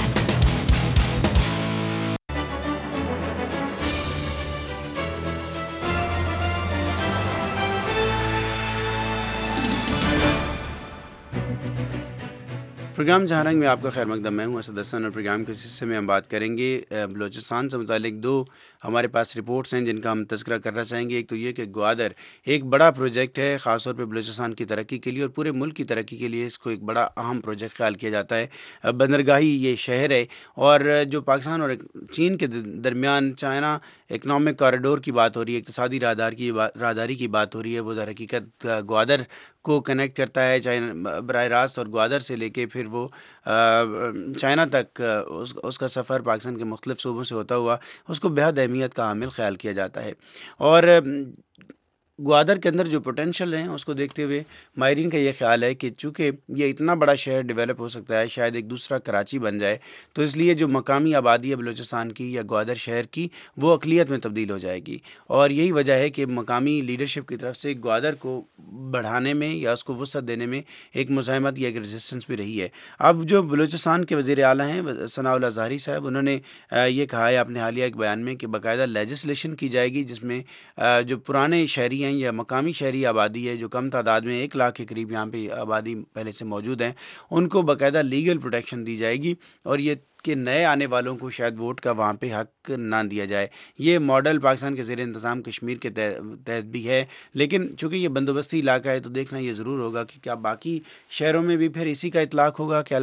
پروگرام جہاں رنگ میں آپ کا خیر مقدم، میں ہوں اسد حسن، اور پروگرام کے اس حصے میں ہم بات کریں گے بلوچستان سے متعلق 2 ہمارے پاس رپورٹس ہیں جن کا ہم تذکرہ کرنا چاہیں گے۔ ایک تو یہ کہ گوادر ایک بڑا پروجیکٹ ہے، خاص طور پہ بلوچستان کی ترقی کے لیے اور پورے ملک کی ترقی کے لیے اس کو ایک بڑا اہم پروجیکٹ خیال کیا جاتا ہے۔ بندرگاہی یہ شہر ہے، اور جو پاکستان اور چین کے درمیان چائنا اکنامک کوریڈور کی بات ہو رہی ہے، اقتصادی راہداری کی بات ہو رہی ہے، وہ در حقیقت گوادر کو کنیکٹ کرتا ہے چائنا براہ راست، اور گوادر سے لے کے پھر وہ چائنا تک اس کا سفر پاکستان کے مختلف صوبوں سے ہوتا ہوا اس کو بہت اہمیت کا حامل خیال کیا جاتا ہے۔ اور گوادر کے اندر جو پوٹینشل ہیں اس کو دیکھتے ہوئے ماہرین کا یہ خیال ہے کہ چونکہ یہ اتنا بڑا شہر ڈیولپ ہو سکتا ہے، شاید ایک دوسرا کراچی بن جائے، تو اس لیے جو مقامی آبادی ہے بلوچستان کی یا گوادر شہر کی، وہ اقلیت میں تبدیل ہو جائے گی۔ اور یہی وجہ ہے کہ مقامی لیڈرشپ کی طرف سے گوادر کو بڑھانے میں یا اس کو وسعت دینے میں ایک مزاحمت یا ایک ریزسٹنس بھی رہی ہے۔ اب جو بلوچستان کے وزیر اعلیٰ ہیں ثناء اللہ ظاہری صاحب، انہوں نے یہ کہا ہے اپنے حالیہ ایک بیان میں کہ باقاعدہ لیجسلیشن کی جائے گی جس میں جو پرانے شہری ہیں یا مقامی شہری آبادی ہے جو کم تعداد میں 1 لاکھ کے قریب یہاں پہ آبادی پہلے سے موجود ہیں، ان کو باقاعدہ لیگل پروٹیکشن دی جائے گی، اور یہ کہ نئے آنے والوں کو شاید ووٹ کا وہاں پہ حق نہ دیا جائے۔ یہ ماڈل پاکستان کے زیر انتظام کشمیر کے تحت بھی ہے، لیکن چونکہ یہ بندوبستی علاقہ ہے تو دیکھنا یہ ضرور ہوگا کہ کیا باقی شہروں میں بھی پھر اسی کا اطلاق ہوگا، کیا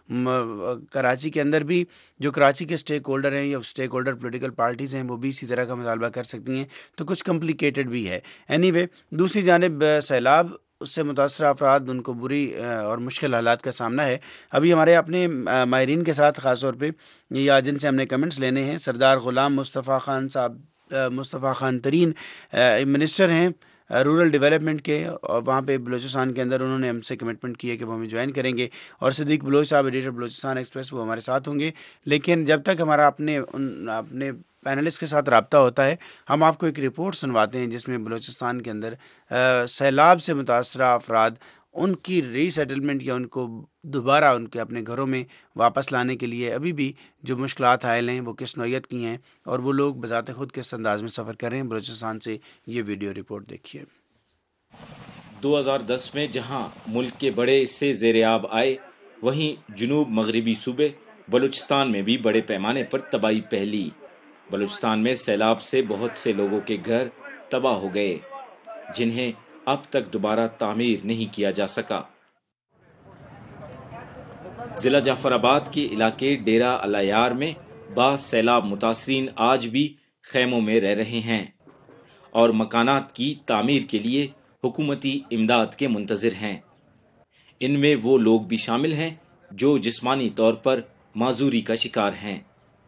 کراچی کے اندر بھی جو کراچی کے اسٹیک ہولڈر ہیں یا اسٹیک ہولڈر پولیٹیکل پارٹیز ہیں وہ بھی اسی طرح کا مطالبہ کر سکتی ہیں، تو کچھ کمپلیکیٹڈ بھی ہے۔ اینی وے، دوسری جانب سیلاب، اس سے متاثرہ افراد ان کو بری اور مشکل حالات کا سامنا ہے۔ ابھی ہمارے اپنے ماہرین کے ساتھ خاص طور پہ یا جن سے ہم نے کمنٹس لینے ہیں، سردار غلام مصطفیٰ خان صاحب، مصطفیٰ خان ترین منسٹر ہیں رورل ڈیولپمنٹ کے، اور وہاں پہ بلوچستان کے اندر انہوں نے ہم سے کمٹمنٹ کی ہے کہ وہ ہمیں جوائن کریں گے، اور صدیق بلوچ صاحب ایڈیٹر بلوچستان ایکسپریس، وہ ہمارے ساتھ ہوں گے۔ لیکن جب تک ہمارا اپنے پینلسٹ کے ساتھ رابطہ ہوتا ہے، ہم آپ کو ایک رپورٹ سنواتے ہیں جس میں بلوچستان کے اندر سیلاب سے متاثرہ افراد ان کی ری سیٹلمنٹ یا ان کو دوبارہ ان کے اپنے گھروں میں واپس لانے کے لیے ابھی بھی جو مشکلات حائل ہیں وہ کس نوعیت کی ہیں اور وہ لوگ بذات خود کس انداز میں سفر کر رہے ہیں. بلوچستان سے یہ ویڈیو رپورٹ دیکھیے. 2010 میں جہاں ملک کے بڑے حصے زیر آب آئے، وہیں جنوب مغربی صوبے بلوچستان میں بھی بڑے پیمانے پر تباہی پھیلی. بلوچستان میں سیلاب سے بہت سے لوگوں کے گھر تباہ ہو گئے جنہیں اب تک دوبارہ تعمیر نہیں کیا جا سکا. ضلع جعفر آباد کے علاقے ڈیرہ العیار میں بعض سیلاب متاثرین آج بھی خیموں میں رہ رہے ہیں اور مکانات کی تعمیر کے لیے حکومتی امداد کے منتظر ہیں. ان میں وہ لوگ بھی شامل ہیں جو جسمانی طور پر معذوری کا شکار ہیں.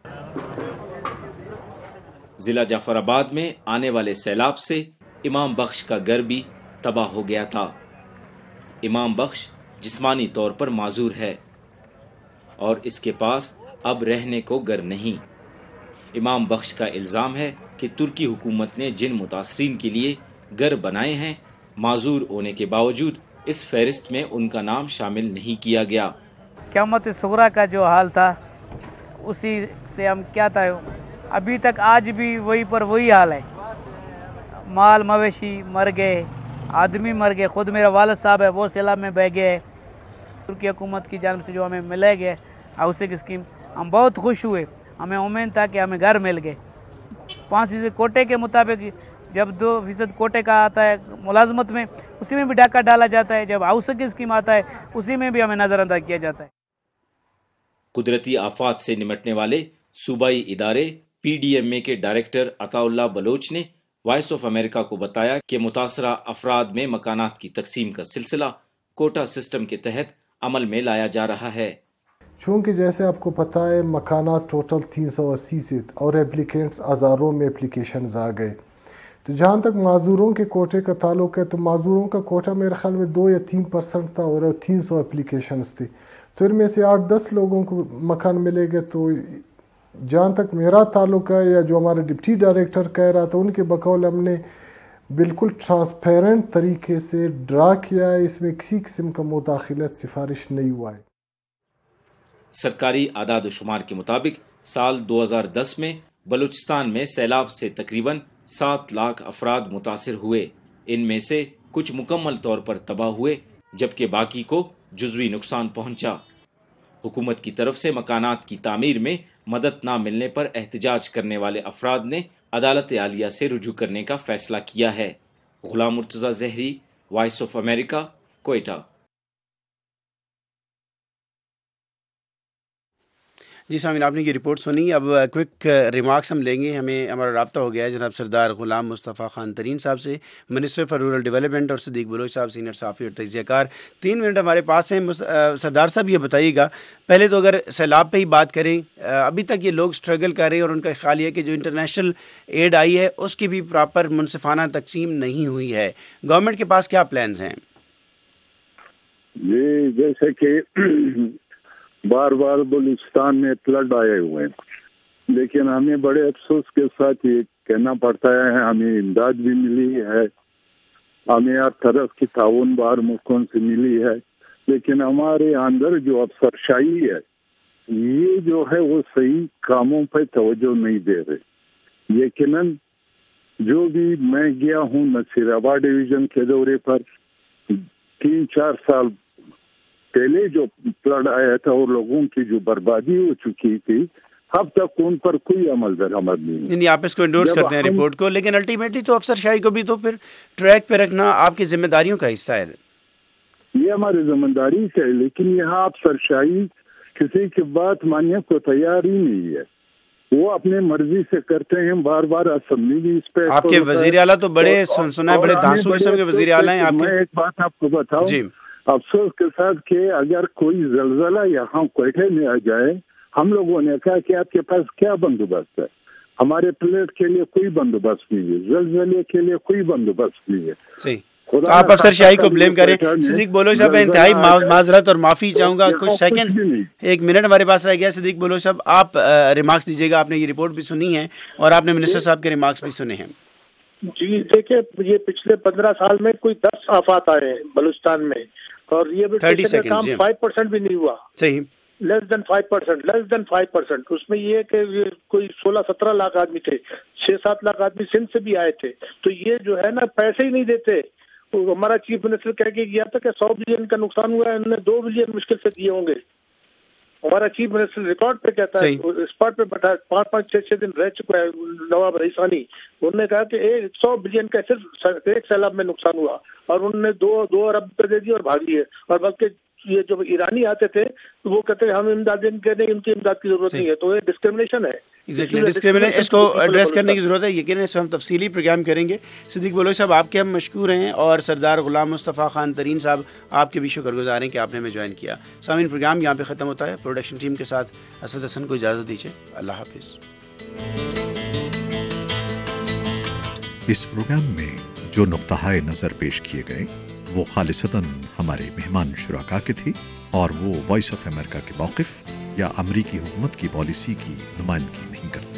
ضلع جعفر آباد میں آنے والے سیلاب سے امام بخش کا گھر بھی تباہ ہو گیا تھا. امام بخش جسمانی طور پر معذور ہے اور اس کے پاس اب رہنے کو گھر نہیں. امام بخش کا الزام ہے کہ ترکی حکومت نے جن متاثرین کے لیے گھر بنائے ہیں معذور ہونے کے باوجود اس فہرست میں ان کا نام شامل نہیں کیا گیا. قیامت صغریٰ کا جو حال تھا اسی سے ہم کیا تھا، ابھی تک آج بھی وہی پر وہی حال ہے. مال مویشی مر گئے، آدمی مر گئے. خود میرا والد صاحب ہے وہ سیلاب میں بہ گئے. ترکی حکومت کی جانب سے جو ہمیں ملے گئے ہاؤسنگ اسکیم، ہم بہت خوش ہوئے. ہمیں امید تھا کہ ہمیں گھر مل گئے. 5% کوٹے کے مطابق جب 2% کوٹے کا آتا ہے ملازمت میں، اسی میں بھی ڈاکہ ڈالا جاتا ہے. جب ہاؤسنگ اسکیم آتا ہے اسی میں بھی ہمیں نظر انداز کیا جاتا ہے. قدرتی آفات سے نمٹنے والے صوبائی ادارے PDMA کے ڈائریکٹر عطا اللہ بلوچ نے وائس آف امریکہ کو بتایا کہ متاثرہ افراد میں مکانات کی تقسیم کا سلسلہ کوٹا سسٹم کے تحت عمل میں لایا جا رہا ہے. چونکہ جیسے آپ کو پتہ ہے مکانات ٹوٹل 380 سے اور اپلیکینٹس ہزاروں میں اپلیکیشنز آ گئے. تو جہاں تک معذوروں کے کوٹے کا تعلق ہے تو معذوروں کا کوٹا میرے خیال میں 2 یا 3% تھا اور 300 اپلیکیشنز تھی. تو ان میں سے 8-10 لوگوں کو مکان ملے گا. تو جہاں تک میرا تعلق ہے یا جو ہمارے ڈپٹی ڈائریکٹر کہہ رہا تھا ان کے بقول ہم نے بالکل ٹرانسپیرنٹ طریقے سے ڈرا کیا ہے. اس میں کسی قسم کا مداخلت سفارش نہیں ہوا ہے. سرکاری اعداد و شمار کے مطابق سال 2010 میں بلوچستان میں سیلاب سے تقریباً 7 لاکھ افراد متاثر ہوئے. ان میں سے کچھ مکمل طور پر تباہ ہوئے جبکہ باقی کو جزوی نقصان پہنچا. حکومت کی طرف سے مکانات کی تعمیر میں مدد نہ ملنے پر احتجاج کرنے والے افراد نے عدالت عالیہ سے رجوع کرنے کا فیصلہ کیا ہے. Ghulam Murtaza Zehri, voice of America, Quetta. جی سامعین، آپ نے یہ رپورٹ سنی. اب کوئک ریمارکس ہم لیں گے. ہمارا رابطہ ہو گیا ہے جناب سردار غلام مصطفیٰ خان ترین صاحب سے، منسٹر فار رورل ڈیولپمنٹ، اور صدیق بلوچ صاحب سینئر صحافی اور تجزیہ کار. 3 منٹ ہمارے پاس ہیں. سردار صاحب یہ بتائیے گا، پہلے تو اگر سیلاب پہ ہی بات کریں، ابھی تک یہ لوگ اسٹرگل کر رہے ہیں اور ان کا خیال یہ کہ جو انٹرنیشنل ایڈ آئی ہے اس کی بھی پراپر منصفانہ تقسیم نہیں ہوئی ہے. گورنمنٹ کے پاس کیا پلانز ہیں؟ یہ جیسے کہ بار بار بلوچستان میں فلڈ آئے ہوئے ہیں، لیکن ہمیں بڑے افسوس کے ساتھ یہ کہنا پڑتا ہے ہمیں امداد بھی ملی ہے، ہمیں ہر طرف کی تعاون باہر ملکوں سے ملی ہے، لیکن ہمارے اندر جو افسرشاہی ہے یہ جو ہے وہ صحیح کاموں پہ توجہ نہیں دے رہے. یقیناً جو بھی میں گیا ہوں نصیر آباد ڈویژن کے دورے پر 3-4 سال پہلے جو فلڈ آیا تھا اور لوگوں کی جو بربادی ہو چکی تھی، اب تک ان پر کوئی عمل درآمد نہیں. نہیں، آپ اس کو انڈورس کرتے ہیں رپورٹ کو، لیکن الٹیمیٹلی تو افسر شاہی کو بھی تو پھر ٹریک پہ رکھنا آپ کی ذمہ داریوں کا حصہ ہے. یہ ہماری ذمہ داری ہے، لیکن یہاں افسر شاہی کسی کی بات ماننے کو تیار ہی نہیں ہے. وہ اپنے مرضی سے کرتے ہیں. بار بار اسمبلی بھی اس پہ آپ کے وزیر اعلیٰ تو بڑے سنا ہے، بڑے دھانسو قسم کے وزیر اعلیٰ ہیں آپ کے. میں ایک بات آپ کو بتاؤں جی، افسوس کے ساتھ کہ اگر کوئی زلزلہ یہاں کوئٹے میں آ جائے، ہم لوگوں نے کہا کہ آپ کے پاس کیا بندوبست ہے؟ ہمارے پلیٹ کے لیے کوئی بندوبست نہیں ہے، زلزلے کے لیے کوئی بندوبست نہیں ہے. صحیح، آپ افسر شاہی کو بلیم کریں. صدیق بلوچ صاحب، انتہائی معذرت اور معافی چاہوں گا، کچھ سیکنڈ 1 منٹ ہمارے پاس رہ گیا. صدیق بلوچ صاحب، آپ ریمارکس دیجیے گا. آپ نے یہ رپورٹ بھی سنی ہے اور آپ نے منسٹر صاحب کے ریمارکس بھی سنے ہیں. جی دیکھیں، یہ پچھلے 15 سال میں کوئی 10 آفات آئے ہیں بلوچستان میں، اور ریہیبلیٹیشن کا کام 5% بھی نہیں ہوا. صحیح. لیس دین 5%. اس میں یہ ہے کہ کوئی 16-17 لاکھ آدمی تھے, 6-7 لاکھ آدمی سندھ سے بھی آئے تھے. تو یہ جو ہے نا پیسے ہی نہیں دیتے. ہمارا چیف منسٹر کہہ کے گیا تھا کہ 100 بلین کا نقصان ہوا ہے, انہوں نے 2 بلین مشکل سے دیے ہوں گے. ہمارا چیف منسٹر ریکارڈ پہ کہتا ہے, اسپاٹ پہ بیٹھا 5-6 دن رہ چکا ہے نواب رئیسانی. انہوں نے کہا کہ 100 بلین کا صرف ایک سیلاب میں نقصان ہوا, اور انہوں نے 2 ارب پہ دے دی اور بھاگ لیے. اور بلکہ یہ جو ایرانی آتے تھے وہ کہتے ہیں ہم امداد نہیں, ان کی امداد کی ضرورت نہیں ہے. تو یہ ڈسکریمنیشن ہے. ایگزیکٹلی ڈسکریمنیشن, اس کو ایڈریس کرنے کی ضرورت ہے. یقیناً اس پہ ہم تفصیلی پروگرام کریں گے. صدیق بلوچ صاحب آپ کے ہم مشکور ہیں, اور سردار غلام مصطفیٰ خان ترین صاحب آپ کے بھی شکر گزار ہیں کہ آپ نے ہمیں جوائن کیا. سامعین, پروگرام یہاں پہ ختم ہوتا ہے. پروڈکشن ٹیم کے ساتھ اسد حسن کو اجازت دیجیے. اللہ حافظ. اس پروگرام میں جو نقطہ نظر پیش کیے گئے وہ خالصتاً ہمارے مہمان شرکا کے تھی, اور وہ وائس آف امریکہ کے موقف یا امریکی حکومت کی پالیسی کی نمائندگی نہیں کرتے.